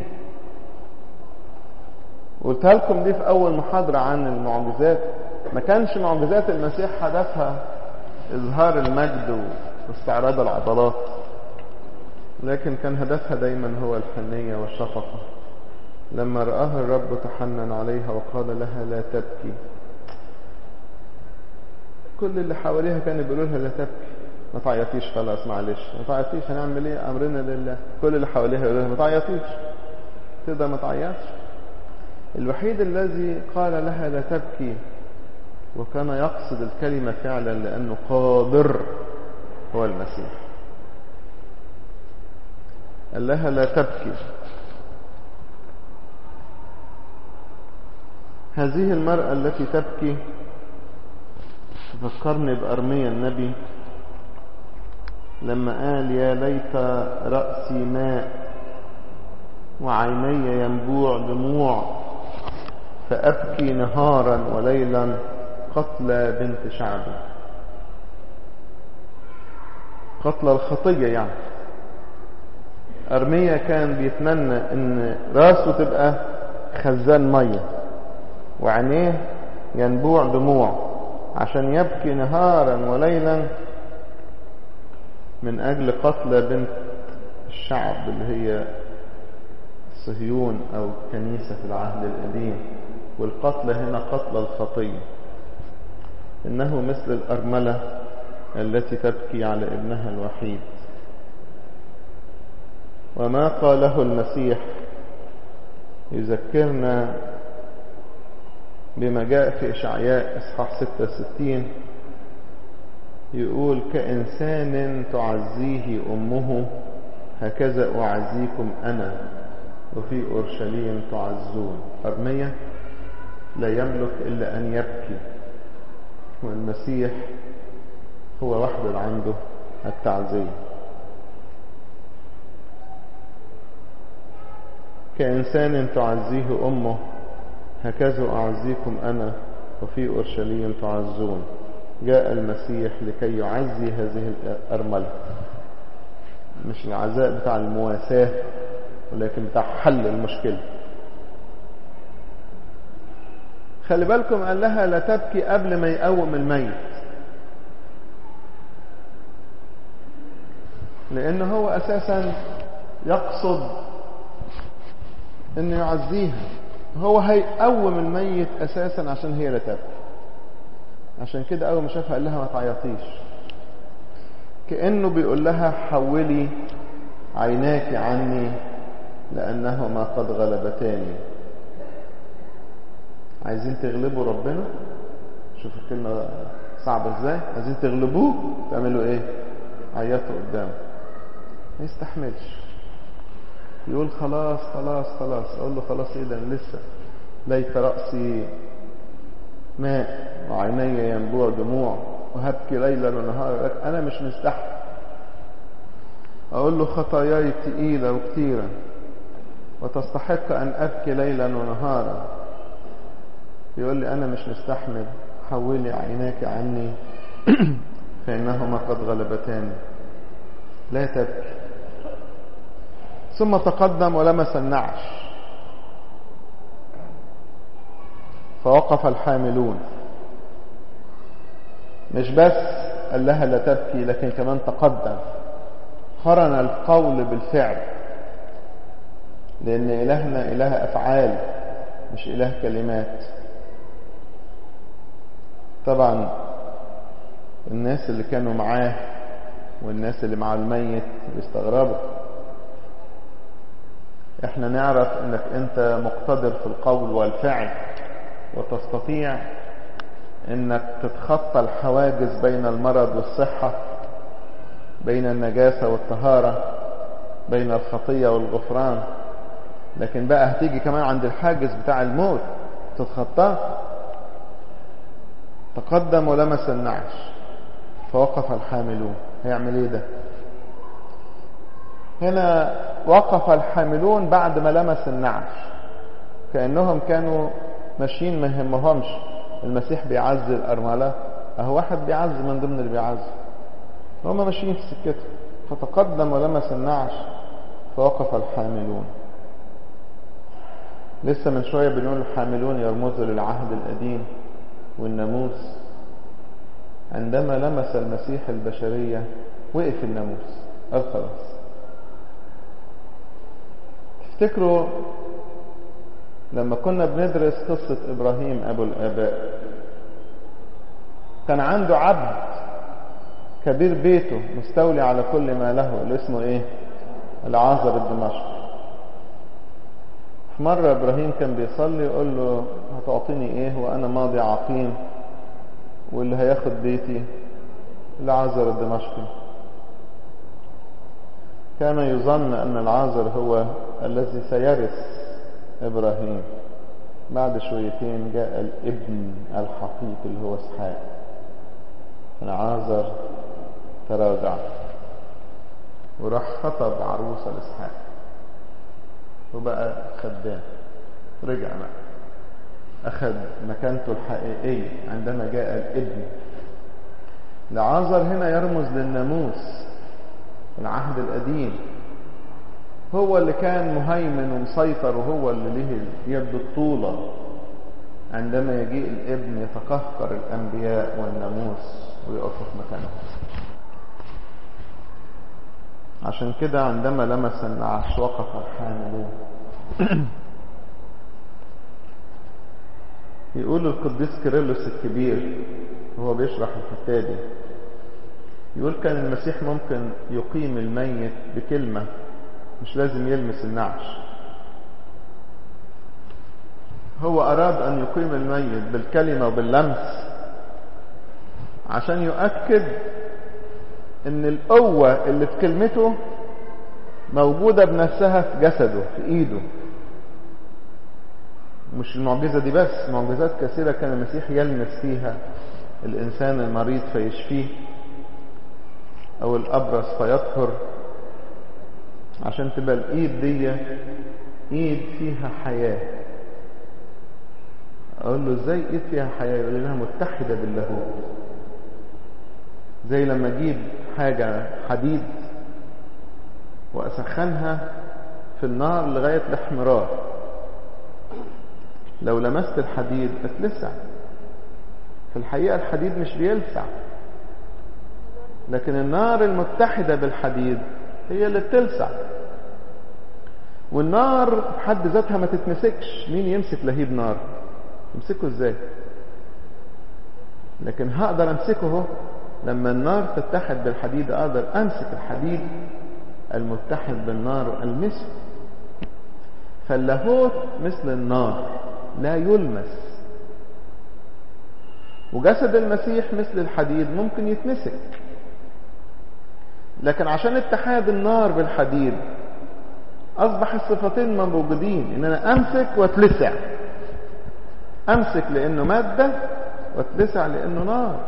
قلتها لكم دي في أول محاضرة عن المعجزات. ما كانش معجزات المسيح هدفها إظهار المجد واستعراض العضلات، لكن كان هدفها دايما هو الحنية والشفقة. لما رآها الرب تحنن عليها وقال لها لا تبكي. كل اللي حواليها كانوا بيقولوا لها لا تبكي، ما تعيطيش، خلاص معلش ما تعيطيش، هنعمل ايه، امرنا لله. كل اللي حواليها يقولوا لها ما تعيطيش، تقدر ما تعيطش. الوحيد الذي قال لها لا تبكي وكان يقصد الكلمة فعلا لأنه قادر هو المسيح. قال لها لا تبكي. هذه المرأة التي تبكي تفكرني بأرميا النبي لما قال يا ليت رأسي ماء وعيني ينبوع دموع فأبكي نهارا وليلا قتلى بنت شعبي. قتلى الخطية يعني. أرميا كان بيتمنى ان راسه تبقى خزان مية، وعينيه ينبوع دموع عشان يبكي نهارا وليلا من أجل قتل بنت الشعب اللي هي صهيون أو كنيسة في العهد القديم. والقتل هنا قتل الخطية. إنه مثل الأرملة التي تبكي على ابنها الوحيد. وما قاله المسيح يذكرنا بما جاء في إشعياء إصحاح ستة وستين، يقول: كإنسان تعزيه أمه هكذا أعزيكم أنا وفي أورشليم تعزون. أرمية لا يملك إلا أن يبكي، والمسيح هو وحده عنده التعزية. كإنسان تعزيه أمه هكذا أعزيكم أنا وفي أورشليم تعزون. جاء المسيح لكي يعزي هذه الأرملة، مش العزاء بتاع المواساة ولكن بتاع حل المشكلة. خلي بالكم قال لها لا تبكي قبل ما يقوم الميت، لأن هو أساسا يقصد أنه يعزيها. هو هيقوم الميت أساسا عشان هي لا تبكي. عشان كده أول ما شافها قال لها ما تعيطيش، كأنه بيقول لها حولي عيناك عني لأنهما قد غلبتاني. عايزين تغلبوا ربنا؟ شوفوا الكلمة صعبة ازاي. عايزين تغلبوه تعملوا ايه؟ عيطوا قدامه. ما يستحملش، يقول خلاص خلاص خلاص. اقول له خلاص ايه ده؟ لسه ليت رأسي ماء وعيني ينبوع دموع وهبكي ليلا ونهارا، انا مش مستحمل. اقول له خطاياي تقيلة وكتيرة وتستحق ان ابكي ليلا ونهارا، يقول لي انا مش مستحمل. حولي عيناك عني فانهما قد غلبتاني. لا تبكي. ثم تقدم ولمس النعش فوقف الحاملون. مش بس قال لها لا تبكي، لكن كمان تقدم، قرن القول بالفعل، لأن إلهنا إله أفعال مش إله كلمات. طبعا الناس اللي كانوا معاه والناس اللي مع الميت بيستغربوا. احنا نعرف انك انت مقتدر في القول والفعل، وتستطيع انك تتخطى الحواجز بين المرض والصحة، بين النجاسة والطهارة، بين الخطية والغفران. لكن بقى هتيجي كمان عند الحاجز بتاع الموت تتخطاه. تقدم ولمس النعش فوقف الحاملون. هيعمل ايه ده؟ هنا وقف الحاملون بعد ما لمس النعش، كأنهم كانوا ماشيين ما يهمهمش المسيح بيعزي الأرملة، اهو واحد بيعزي من ضمن اللي بيعزي، هم ماشيين في سكته. فتقدم ولمس النعش فوقف الحاملون. لسه من شوية بنقول الحاملون يرمزوا للعهد القديم والناموس. عندما لمس المسيح البشرية وقف الناموس، قال خلاص. تفتكروا لما كنا بندرس قصة إبراهيم أبو الآباء، كان عنده عبد كبير بيته مستولي على كل ما له، اللي اسمه ايه؟ العازر الدمشقي. في مرة إبراهيم كان بيصلي يقول له هتعطيني ايه وأنا ماضي عقيم، واللي هياخد بيتي العازر الدمشقي. كان يظن أن العازر هو الذي سيرث إبراهيم. بعد شويتين جاء الابن الحقيقي اللي هو إسحاق. العازر تراجع وراح خطب عروسة لإسحاق وبقى خدام. رجع بقى أخذ مكانته الحقيقية عندما جاء الابن. العازر هنا يرمز للناموس، العهد القديم. هو اللي كان مهيمن ومسيطر، وهو اللي له يد الطولة عندما يجيء الابن يتقهقر الأنبياء والناموس ويقف في مكانه. عشان كده عندما لمس النعش وقف الحاملون. يقول القديس كيرلس الكبير وهو بيشرح الحتة دي، يقول كان المسيح ممكن يقيم الميت بكلمة، مش لازم يلمس النعش. هو أراد أن يقيم الميت بالكلمة وباللمس عشان يؤكد ان القوة اللي في كلمته موجودة بنفسها في جسده في ايده. مش المعجزة دي بس، معجزات كثيرة كان المسيح يلمس فيها الانسان المريض فيشفيه، او الابرص فيطهر، عشان تبقى الايد دي ايد فيها حياة. اقول له ازاي ايد فيها حياة؟ يقول لها متحدة باللاهوت. زي لما اجيب حاجة حديد واسخنها في النار لغاية الاحمرار، لو لمست الحديد اتلسع. في الحقيقة الحديد مش بيلسع، لكن النار المتحدة بالحديد هي اللي بتلسع. والنار في حد ذاتها ما تتمسكش. مين يمسك لهيب نار؟ يمسكه ازاي؟ لكن هقدر امسكه هو لما النار تتحد بالحديد. اقدر امسك الحديد المتحد بالنار والمسه. فاللاهوت مثل النار لا يلمس، وجسد المسيح مثل الحديد ممكن يتمسك. لكن عشان اتحاد النار بالحديد اصبح الصفتين موجودين، ان انا امسك واتلسع. امسك لانه مادة، واتلسع لانه نار.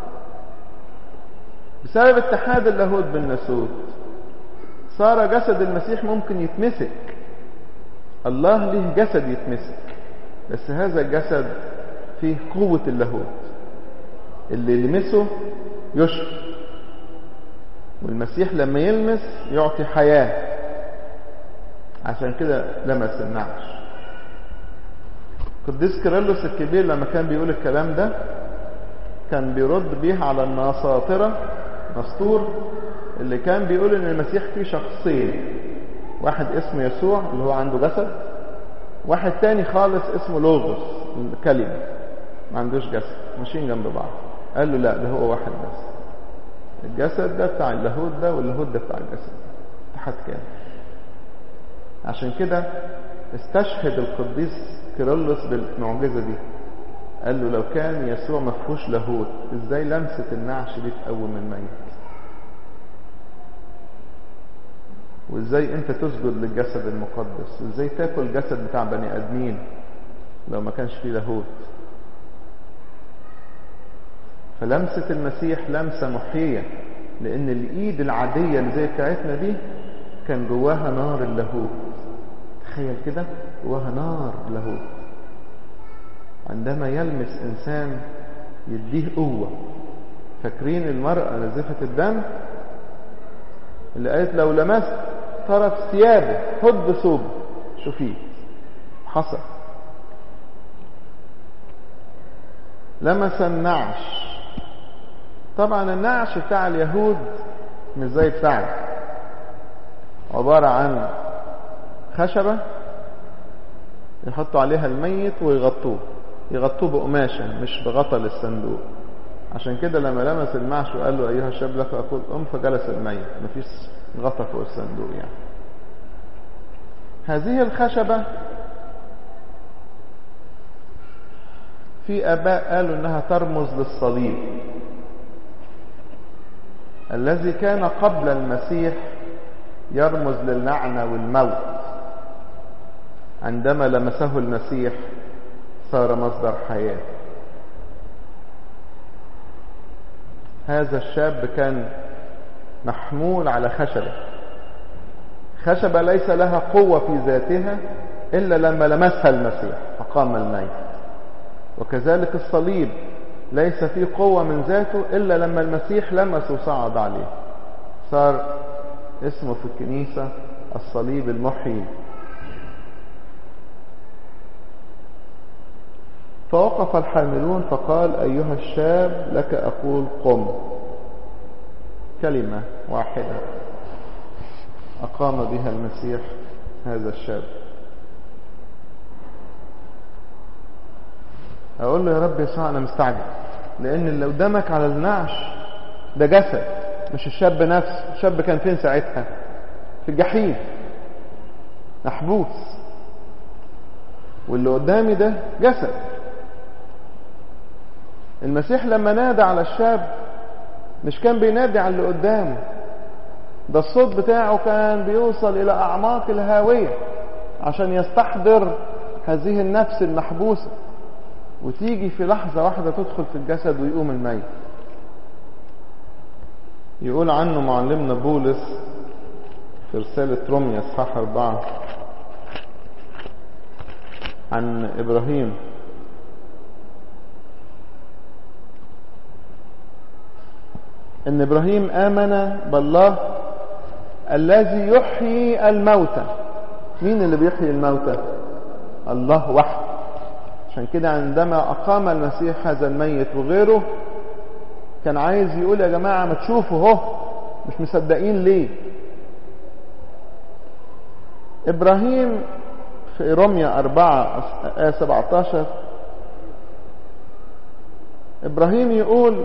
بسبب اتحاد اللاهوت بالناسوت صار جسد المسيح ممكن يتمسك. الله له جسد يتمسك، بس هذا الجسد فيه قوة اللاهوت، اللي يلمسه يشفي. والمسيح لما يلمس يعطي حياة. عشان كده لمس النعش. قديس كيرلس الكبير لما كان بيقول الكلام ده كان بيرد بيه على النساطرة، نسطور، اللي كان بيقول ان المسيح فيه شخصين، واحد اسمه يسوع اللي هو عنده جسد، واحد تاني خالص اسمه لوغوس الكلمة ما عندوش جسد، ماشيين جنب بعض. قال له لا، ده هو واحد بس. الجسد ده بتاع اللاهوت ده، واللاهوت ده بتاع الجسد، اتحاد كامل. عشان كده استشهد القديس كيرلس بالمعجزة دي. قال له لو كان يسوع ما فيهوش لاهوت، ازاي لمسة النعش دي تقوم الميت؟ وازاي انت تسجد للجسد المقدس؟ وازاي تاكل الجسد بتاع بني ادمين لو ما كانش فيه لاهوت؟ فلمسة المسيح لمسة محية، لان الايد العادية اللي زي بتاعتنا دي كان جواها نار اللاهوت. تخيل كده، جواها نار اللاهوت. عندما يلمس انسان يديه قوة. فاكرين المرأة نزفة الدم اللي قالت لو لمست طرف ثيابه هد ثوبه؟ شوفيه حصل. لمس النعش. طبعا النعش بتاع اليهود مش زي بتاعنا، عبارة عن خشبة يحطوا عليها الميت ويغطوه، يغطوه بقماشة مش بغطى للصندوق. عشان كده لما لمس النعش وقال له ايها الشاب لك اقول ام، فجلس الميت، مفيش غطى فوق الصندوق يعني. هذه الخشبة في اباء قالوا انها ترمز للصليب الذي كان قبل المسيح، يرمز للعنة والموت. عندما لمسه المسيح صار مصدر حياة. هذا الشاب كان محمول على خشبة، خشبة ليس لها قوة في ذاتها إلا لما لمسها المسيح فقام الميت. وكذلك الصليب ليس فيه قوة من ذاته إلا لما المسيح لمسه وصعد عليه. صار اسمه في الكنيسة الصليب المحيي. فوقف الحاملون فقال: أيها الشاب لك أقول قم. كلمة واحدة أقام بها المسيح هذا الشاب. أقول له: يا رب يسوع أنا مستعجل، لأن اللي قدامك على النعش ده جسد مش الشاب نفسه. الشاب كان فين ساعتها؟ في الجحيم محبوس، واللي قدامي ده جسد. المسيح لما نادى على الشاب مش كان بينادي على اللي قدامه، ده الصوت بتاعه كان بيوصل إلى أعماق الهاوية عشان يستحضر هذه النفس المحبوسة، وتيجي في لحظة واحدة تدخل في الجسد ويقوم الميت. يقول عنه معلمنا بولس في رسالة روميا اصحاح أربعة عن إبراهيم: إن إبراهيم آمن بالله الذي يحيي الموتى. مين اللي بيحيي الموتى؟ الله وحده. عشان كده عندما أقام المسيح هذا الميت وغيره كان عايز يقول: يا جماعة ما تشوفوا اهو، مش مصدقين ليه؟ إبراهيم في روميا أربعة آية سبعة عشر إبراهيم يقول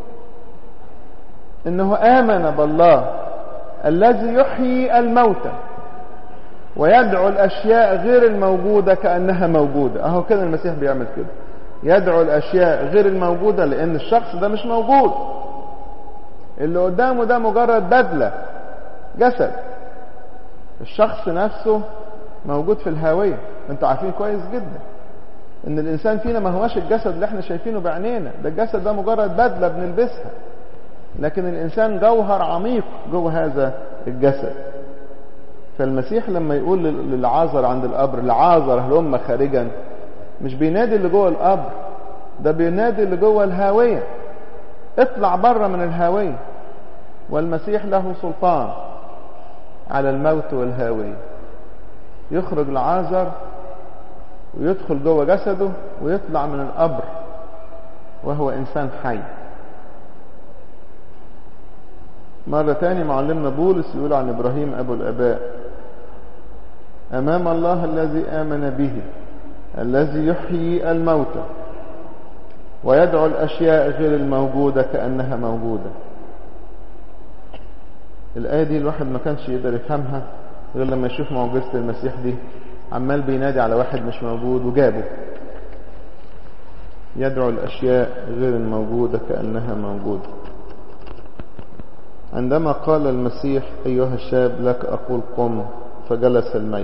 إنه آمن بالله الذي يحيي الموتى ويدعو الأشياء غير الموجودة كأنها موجودة. أهو كده المسيح بيعمل كده، يدعو الأشياء غير الموجودة لأن الشخص ده مش موجود. اللي قدامه ده مجرد بدلة، جسد. الشخص نفسه موجود في الهاوية. انتوا عارفين كويس جدا ان الإنسان فينا ما هواش الجسد اللي احنا شايفينه بعينينا، ده الجسد ده مجرد بدلة بنلبسها، لكن الإنسان جوهر عميق جوه هذا الجسد. فالمسيح لما يقول للعازر عند القبر: لعازر هلم خارجا، مش بينادي اللي جوه القبر، ده بينادي اللي جوه الهاوية: اطلع بره من الهاوية. والمسيح له سلطان على الموت والهاوية. يخرج لعازر ويدخل جوه جسده ويطلع من القبر وهو إنسان حي. مرة تاني معلمنا بولس يقول عن إبراهيم أبو الآباء: أمام الله الذي آمن به الذي يحيي الموتى ويدعو الأشياء غير الموجودة كأنها موجودة. الآية دي الواحد ما كانش يقدر يفهمها غير لما يشوف معجزة المسيح دي، عمال بينادي على واحد مش موجود وجابه. يدعو الأشياء غير الموجودة كأنها موجودة. عندما قال المسيح: أيها الشاب لك أقول قم، فجلس الميت.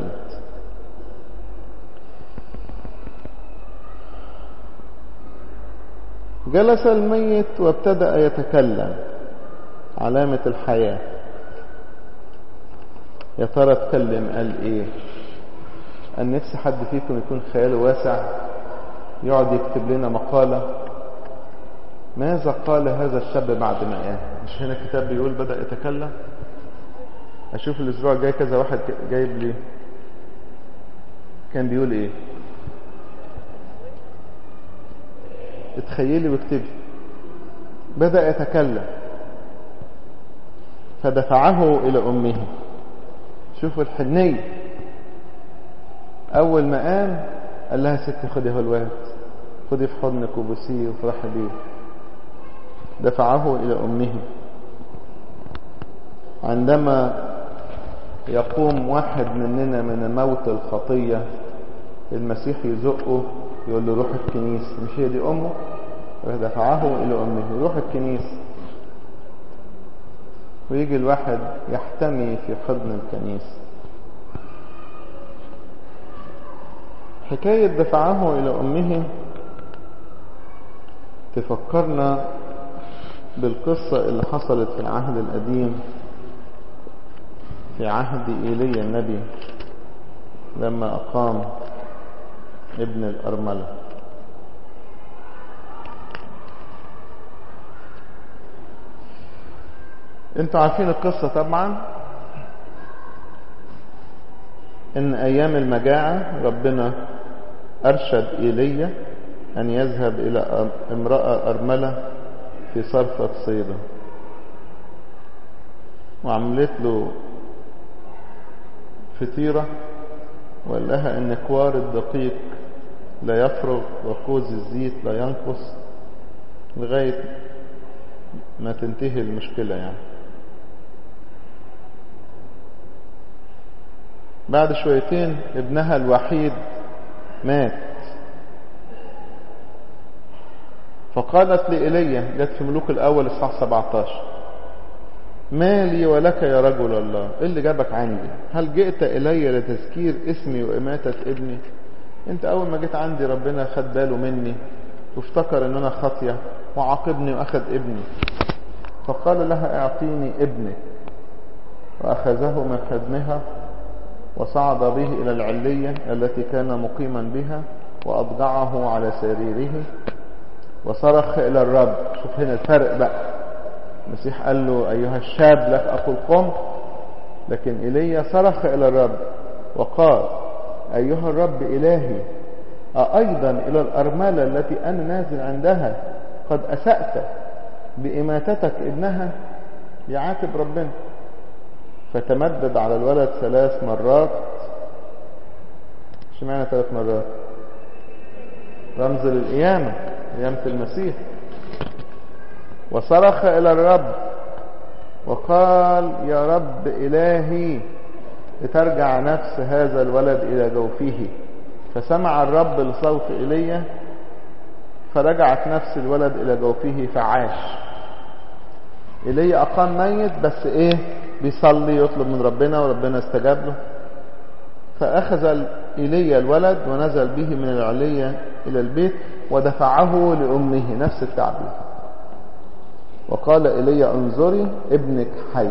جلس الميت وابتدأ يتكلم، علامة الحياة. يا ترى اتكلم قال ايه؟ أن نفسي حد فيكم يكون خياله واسع يقعد يكتب لنا مقالة: ماذا قال هذا الشاب بعد ما قام؟ مش هنا الكتاب بيقول بدأ يتكلم؟ أشوف الأسبوع الجاي كذا واحد جايب لي كان بيقول ايه. اتخيلي واكتبي: بدأ يتكلم فدفعه إلى أمه. شوفوا الحنية. أول ما قام قال لها: ستي خدي هو الواد، خدي في حضنك وبوسيه وافرحي بيه. دفعه إلى أمه. عندما يقوم واحد مننا من موت الخطية المسيح يزقه يقول له: روح الكنيسة. مش هي دي أمه؟ دفعه إلى أمه، يروح الكنيسة. ويجي الواحد يحتمي في حضن الكنيسة. حكاية دفعه إلى أمه تفكرنا بالقصة اللي حصلت في العهد القديم في عهد إيليا النبي لما أقام ابن الأرملة. انتوا عارفين القصة طبعا. ان ايام المجاعة ربنا ارشد ايليا ان يذهب الى امرأة ارملة في صرفة صيدا، وعملت له فطيرة وقال لها ان كوار الدقيق لا يفرغ وكوز الزيت لا ينقص لغاية ما تنتهي المشكلة. يعني بعد شويتين ابنها الوحيد مات، فقالت لإيليا، جت في ملوك الأول الصح سبعتاشر: ما لي ولك يا رجل الله؟ إيه اللي جابك عندي؟ هل جئت إلي لتذكير اسمي وإماتة ابني؟ انت أول ما جيت عندي ربنا خد باله مني وافتكر ان انا خاطية وعاقبني واخد ابني. فقال لها: اعطيني ابنك. واخذه من خدمها وصعد به الى العلية التي كان مقيما بها واضجعه على سريره وصرخ الى الرب. شوف هنا الفرق بقى، المسيح قال له: ايها الشاب لك اقول قم، لكن ايليا صرخ الى الرب وقال: ايها الرب الهي، أأيضا إلى الأرملة التي أنا نازل عندها قد أسأت بإماتتك ابنها؟ يعاتب ربنا. فتمدد على الولد ثلاث مرات. شو معنى ثلاث مرات؟ رمز للقيامة، قيامة المسيح. وصرخ إلى الرب وقال: يا رب إلهي، لترجع نفس هذا الولد إلى جوفه. فسمع الرب لصوت إيليا فرجعت نفس الولد إلى جوفه فعاش. إيليا أقام ميت، بس إيه؟ بيصلي يطلب من ربنا وربنا استجاب له. فأخذ إيليا الولد ونزل به من العلية إلى البيت ودفعه لأمه، نفس التعبير. وقال إيليا: انظري ابنك حي.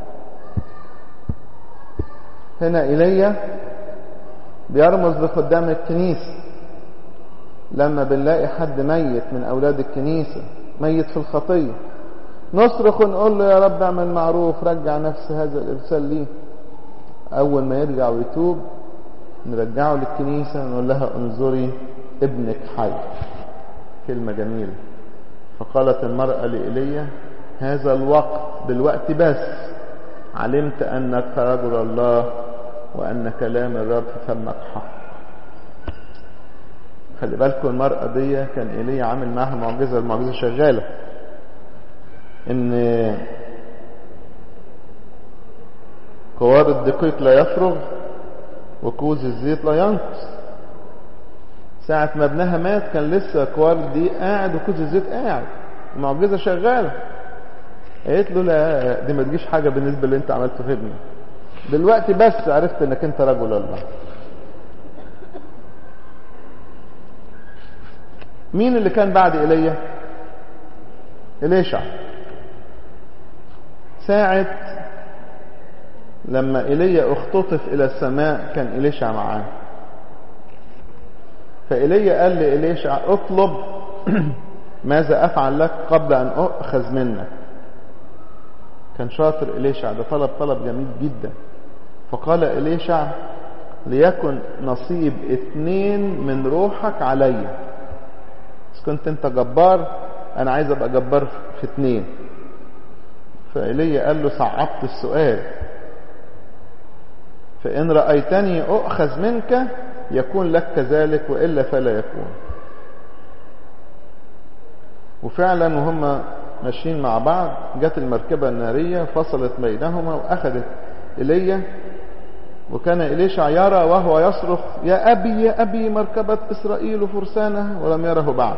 هنا إيليا بيرمز لخدام الكنيسة. لما بنلاقي حد ميت من أولاد الكنيسة ميت في الخطية، نصرخ ونقول له: يا رب اعمل معروف، رجع نفس هذا الإرسال ليه. أول ما يرجع ويتوب نرجعه للكنيسة نقول لها: انظري ابنك حي. كلمة جميلة. فقالت المرأة لإيليا: هذا الوقت دلوقتي بس علمت أنك رجل الله وأن كلام الرب في فمك حق. خلي بالكم المرأة دي كان إيليا عامل معها معجزة، المعجزة شغالة، إن كوار الدقيق لا يفرغ وكوز الزيت لا ينقص. ساعة ما ابنها مات كان لسه كوار دي قاعد وكوز الزيت قاعد، المعجزة شغالة. قالت له: لا، دي ما تجيش حاجة بالنسبة اللي انت عملته في ابني، دلوقتي بس عرفت انك انت رجل الله. مين اللي كان بعد إيليا؟ إليشع. ساعة لما إيليا اختطف إلى السماء كان إليشع معاه. فإيليا قال لإليشع: اطلب ماذا أفعل لك قبل أن أخذ منك. كان شاطر إليشع، ده طلب طلب جميل جدا. فقال إليشع: ليكن نصيب اتنين من روحك عليا. بس كنت انت جبار، انا عايز ابقى جبار في اتنين. فإيليا قال له: صعبت السؤال، فإن رأيتني أؤخذ منك يكون لك كذلك وإلا فلا يكون. وفعلا وهم ماشيين مع بعض جت المركبة النارية فصلت بينهما وأخذت إيليا. وكان إليشع يرى وهو يصرخ: يا أبي يا أبي مركبة إسرائيل وفرسانها، ولم يره بعد.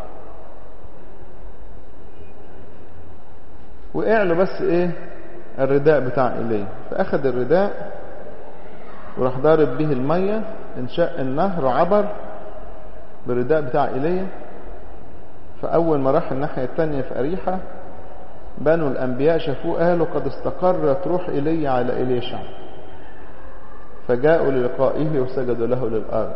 وقع له بس إيه؟ الرداء بتاع إيليا. فأخذ الرداء وراح ضارب به المية، انشق النهر وعبر بالرداء بتاع إيليا. فأول ما راح الناحية التانية في أريحة بنو الأنبياء شافوه، قالوا: قد استقرت روح إيليا على إليشع. فجاءوا للقائه وسجدوا له للأرض.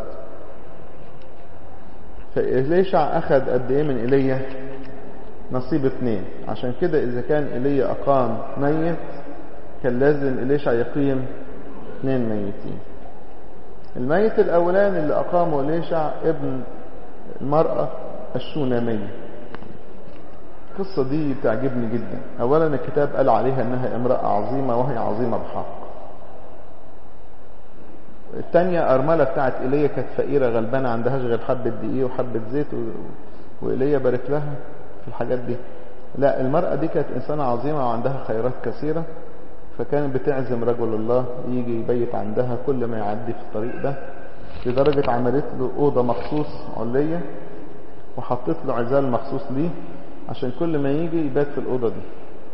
فإليشع أخذ قد إيه من إيليا؟ نصيب اتنين. عشان كده إذا كان إيليا أقام ميت كان لازم إليشع يقيم اتنين ميتين. الميت الأولاني اللي أقامه إليشع ابن المرأة الشونامية. القصة دي بتعجبني جدا. أولا الكتاب قال عليها أنها امرأة عظيمة، وهي عظيمة بحق. الثانية أرملة بتاعت إيليا كانت فقيرة غلبانة، عندهاش غير حبة دقيق وحبة زيت و... وإيليا بارك لها في الحاجات دي. لا، المرأة دي كانت إنسانة عظيمة وعندها خيرات كثيرة، فكانت بتعزم رجل الله يجي يبيت عندها كل ما يعدي في الطريق ده، لدرجة عملت له أوضة مخصوص علية وحطت له عزال مخصوص ليه عشان كل ما يجي يبات في الأوضة دي.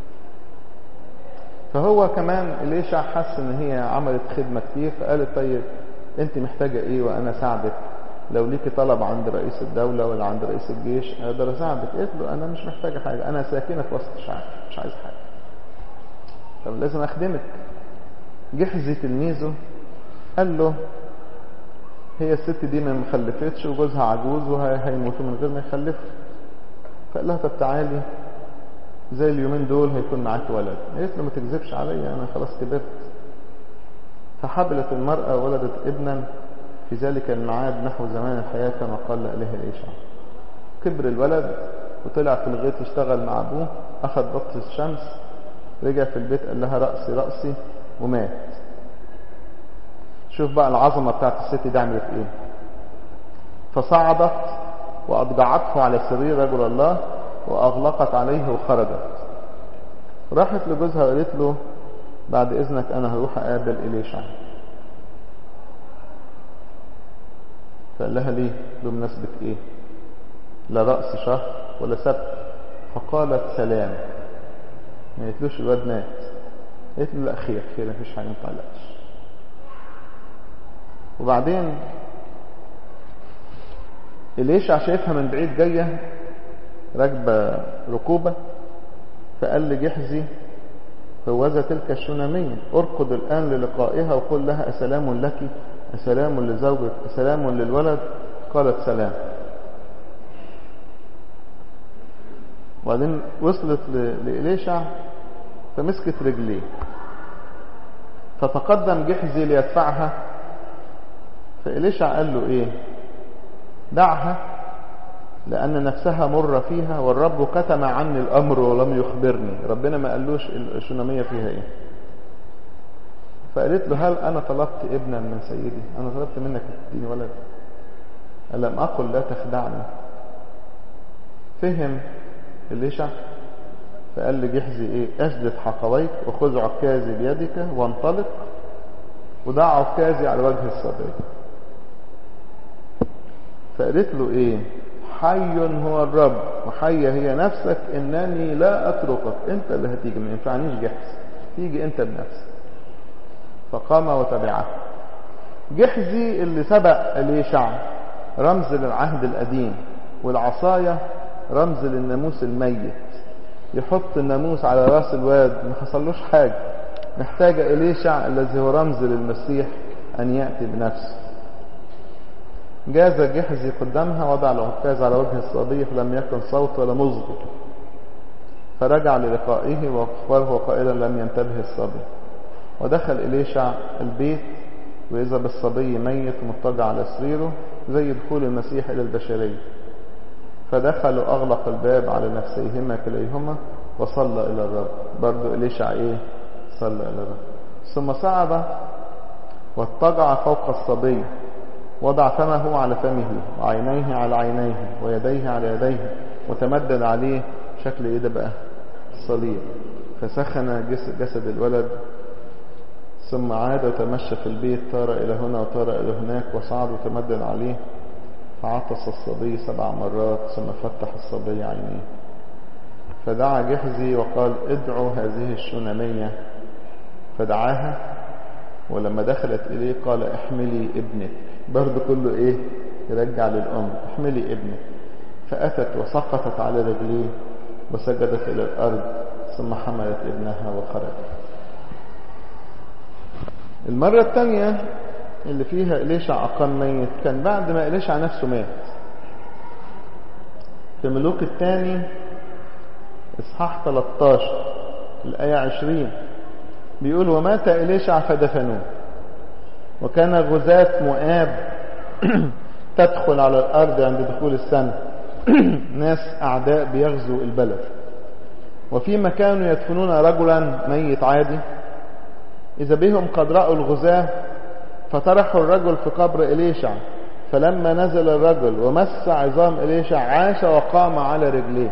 فهو كمان إليشع حس ان هي عملت خدمة كتير، فقالت طيب انت محتاجة ايه وانا ساعدك، لو ليكي طلب عند رئيس الدولة ولا عند رئيس الجيش اقدر اساعدك. قالت له انا مش محتاجة حاجة، انا ساكنة في وسط الشعب مش عايز حاجة. طب لازم اخدمك. جحزي تلميذه قال له هي الست دي ما مخلفتش وجوزها عجوز وهيموتوا من غير ما يخلفوا. فقال لها طب تعالي زي اليومين دول هيكون معاك ولد. قالت له ما تكذبش عليا انا خلاص كبرت. فحبلت المرأة وولدت ابنا في ذلك الميعاد نحو زمان الحياة كما قال إليه إليشع. كبر الولد وطلع في الغيط يشتغل مع ابوه، اخذ بطس الشمس، رجع في البيت قال لها رأسي رأسي ومات. شوف بقى العظمة بتاعت الست دي عملت ايه. فصعدت وأضجعته على سرير رجل الله وأغلقت عليه وخرجت. راحت لجوزها وقالت له بعد إذنك أنا هروح أقابل إليشع. فقال لها ليه؟ بمناسبة إيه؟ لا رأس شهر ولا سبت. فقالت سلام. ما قالتلوش الواد مات، قالت له لا خير خير مفيش حاجة متعلقش. وبعدين إليشع شايفها من بعيد جاية راكبة ركوبة، فقال لجحزي فوذا تلك الشونامية ارقد الآن للقائها وقل لها أسلام لك أسلام لزوجك أسلام للولد. قالت سلام. وبعدين وصلت لإليشع فمسكت رجليه، فتقدم جحزي ليدفعها. فإليشع قال له ايه؟ دعها لأن نفسها مر فيها والرب كتم عني الأمر ولم يخبرني. ربنا ما قالوش الشونامية فيها ايه. فقالت له هل أنا طلبت ابنا من سيدي؟ أنا طلبت منك تديني ولد؟ ألم أقل لا تخدعني؟ فهم إليشع فقال لجحزي ايه؟ أشدد حقويك وخذ عكازي بيدك وانطلق ودع عكازي على وجه الصبي. فقالت له ايه؟ حي هو الرب وحية هي نفسك انني لا اتركك. انت اللي هتيجي، ما ينفعنيش جحز، تيجي انت بنفسك. فقام وتبعه. جحزي اللي سبق إليشع رمز للعهد القديم، والعصاية رمز للناموس الميت. يحط الناموس على راس الواد ما حصلوش حاجة. محتاجة إليشع الذي هو رمز للمسيح أن يأتي بنفسه. جاز جحزي قدامها وضع العكاز على وجه الصبي فلم يكن صوت ولا مزق. فرجع للقائه وأخبره قائلا لم ينتبه الصبي. ودخل إليشع البيت وإذا بالصبي ميت مضطجع على سريره زي دخول المسيح إلى البشرية. فدخل وأغلق الباب على نفسيهما كليهما وصلى إلى الرب. برضو إليشع إيه؟ صلى إلى الرب. ثم صعد واضطجع فوق الصبي وضع فمه على فمه وعينيه على عينيه ويديه على يديه وتمدد عليه شكل ايه ده بقى؟ الصليب. فسخن جسد الولد. ثم عاد وتمشى في البيت، طار الى هنا وطار الى هناك وصعد وتمدد عليه. فعطس الصبي سبع مرات ثم فتح الصبي عينيه. فدعا جحزي وقال ادعوا هذه الشونامية. فدعاها ولما دخلت إليه قال احملي ابنك. برضو كله ايه؟ يرجع للأم. احملي ابنك. فأتت وسقطت على رجليه وسجدت إلى الأرض ثم حملت ابنها وخرجت. المرة الثانية اللي فيها إليشع أقام ميت كان بعد ما إليشع نفسه مات. في ملوك الثاني إصحاح ثلاثة عشر الآية عشرين بيقول ومات إليشع فدفنوه. وكان غزاة مؤاب تدخل على الأرض عند دخول السنة ناس أعداء بيغزوا البلد. وفيما كانوا يدفنون رجلا ميت عادي إذا بهم قد رأوا الغزاة فطرحوا الرجل في قبر إليشع، فلما نزل الرجل ومس عظام إليشع عاش وقام على رجليه.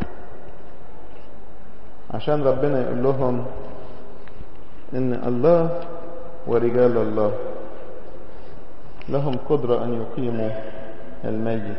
عشان ربنا يقول لهم إن الله ورجال الله لهم قدرة أن يقيموا الميت.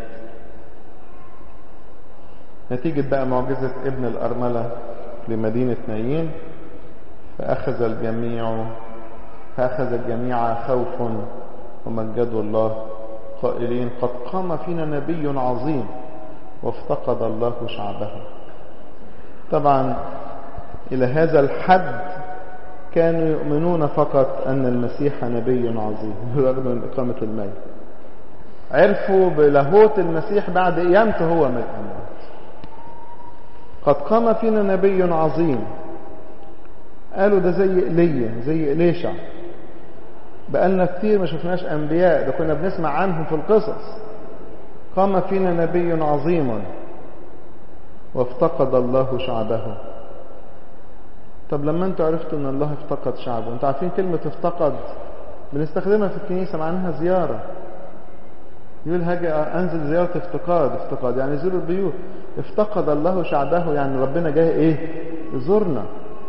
نتيجة بقى معجزة ابن الأرملة لمدينة نايين فأخذ الجميع فأخذ الجميع خوف ومجدوا الله قائلين قد قام فينا نبي عظيم وافتقد الله شعبه. طبعا إلى هذا الحد كانوا يؤمنون فقط أن المسيح نبي عظيم بالرغم من إقامة الميت. عرفوا بلاهوت المسيح بعد قيامته هو من الأموات. قد قام فينا نبي عظيم، قالوا ده زي إيليا زي إليشع، بقالنا كتير ما شفناش أنبياء، ده كنا بنسمع عنهم في القصص. قام فينا نبي عظيم وافتقد الله شعبه. طب لما انتوا عرفتوا ان الله افتقد شعبه، انتوا عارفين كلمة افتقد بنستخدمها في الكنيسة معناها زيارة. يقول هاجي انزل زيارة افتقاد، افتقاد يعني يزور البيوت. افتقد الله شعبه يعني ربنا جاي ايه يزورنا.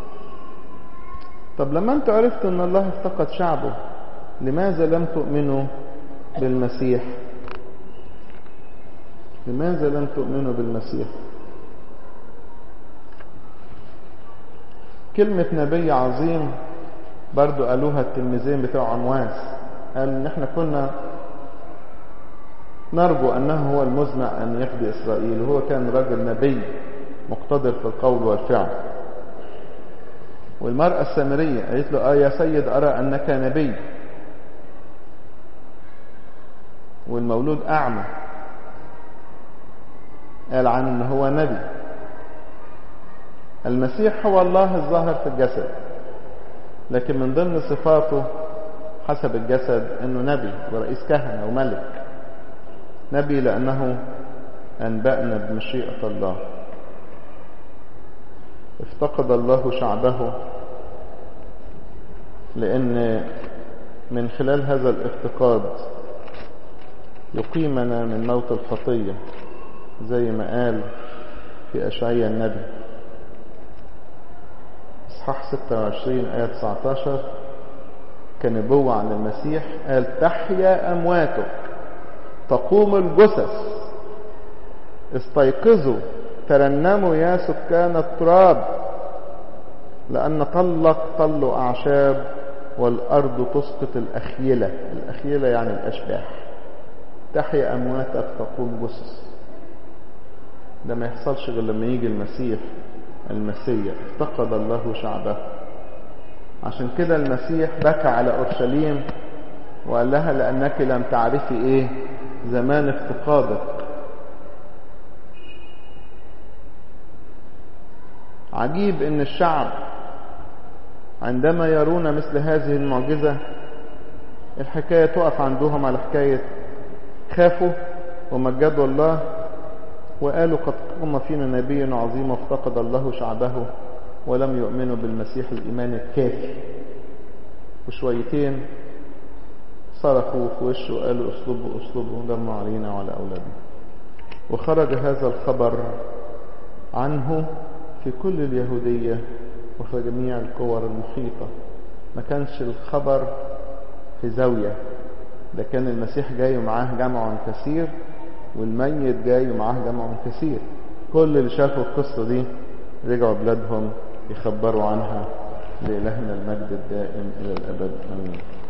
طب لما انتوا عرفتوا ان الله افتقد شعبه لماذا لم تؤمنوا بالمسيح؟ لماذا لم تؤمنوا بالمسيح؟ كلمة نبي عظيم برضو قالوها التلميذين بتوع عمواس، قالوا ان احنا كنا نرجو انه هو المزمع ان يفدي اسرائيل، وهو كان رجل نبي مقتدر في القول والفعل. والمرأة السامرية قالت له اه يا سيد ارى انك نبي. والمولود اعمى قال عنه ان هو نبي. المسيح هو الله الظاهر في الجسد، لكن من ضمن صفاته حسب الجسد انه نبي ورئيس كهنة وملك. نبي لانه انبأنا بمشيئة الله. افتقد الله شعبه لان من خلال هذا الافتقاد يقيمنا من موت الخطية زي ما قال في أشعياء النبي اصحاح ستة وعشرين آية تسعة عشر كنبوة عن المسيح، قال تحيا أمواتك تقوم الجثث، استيقظوا ترنموا يا سكان التراب، لأن طلق طل أعشاب والأرض تسقط الأخيلة. الأخيلة يعني الأشباح. تحيا أمواتك تقوم جثث. ده ما يحصلش غير لما يجي المسيح المسيح. افتقد الله شعبه. عشان كده المسيح بكى على أورشليم وقال لها لأنك لم تعرفي ايه زمان افتقادك. عجيب ان الشعب عندما يرون مثل هذه المعجزة الحكاية تقف عندهم على حكاية خافوا ومجدوا الله وقالوا قد قام فينا نبي عظيم وافتقد الله شعبه، ولم يؤمنوا بالمسيح الإيمان الكافي. وشويتين صرخوا في وشه وقالوا اسلبوا اسلبوا دموا علينا وعلى أولادنا. وخرج هذا الخبر عنه في كل اليهودية وفي جميع الكور المحيطة. ما كانش الخبر في زاوية، ده كان المسيح جاي معاه جمع كثير والميت جاي معاه جمع كثير. كل اللي شافوا القصة دي رجعوا بلادهم يخبروا عنها. لإلهنا المجد الدائم إلى الأبد آمين.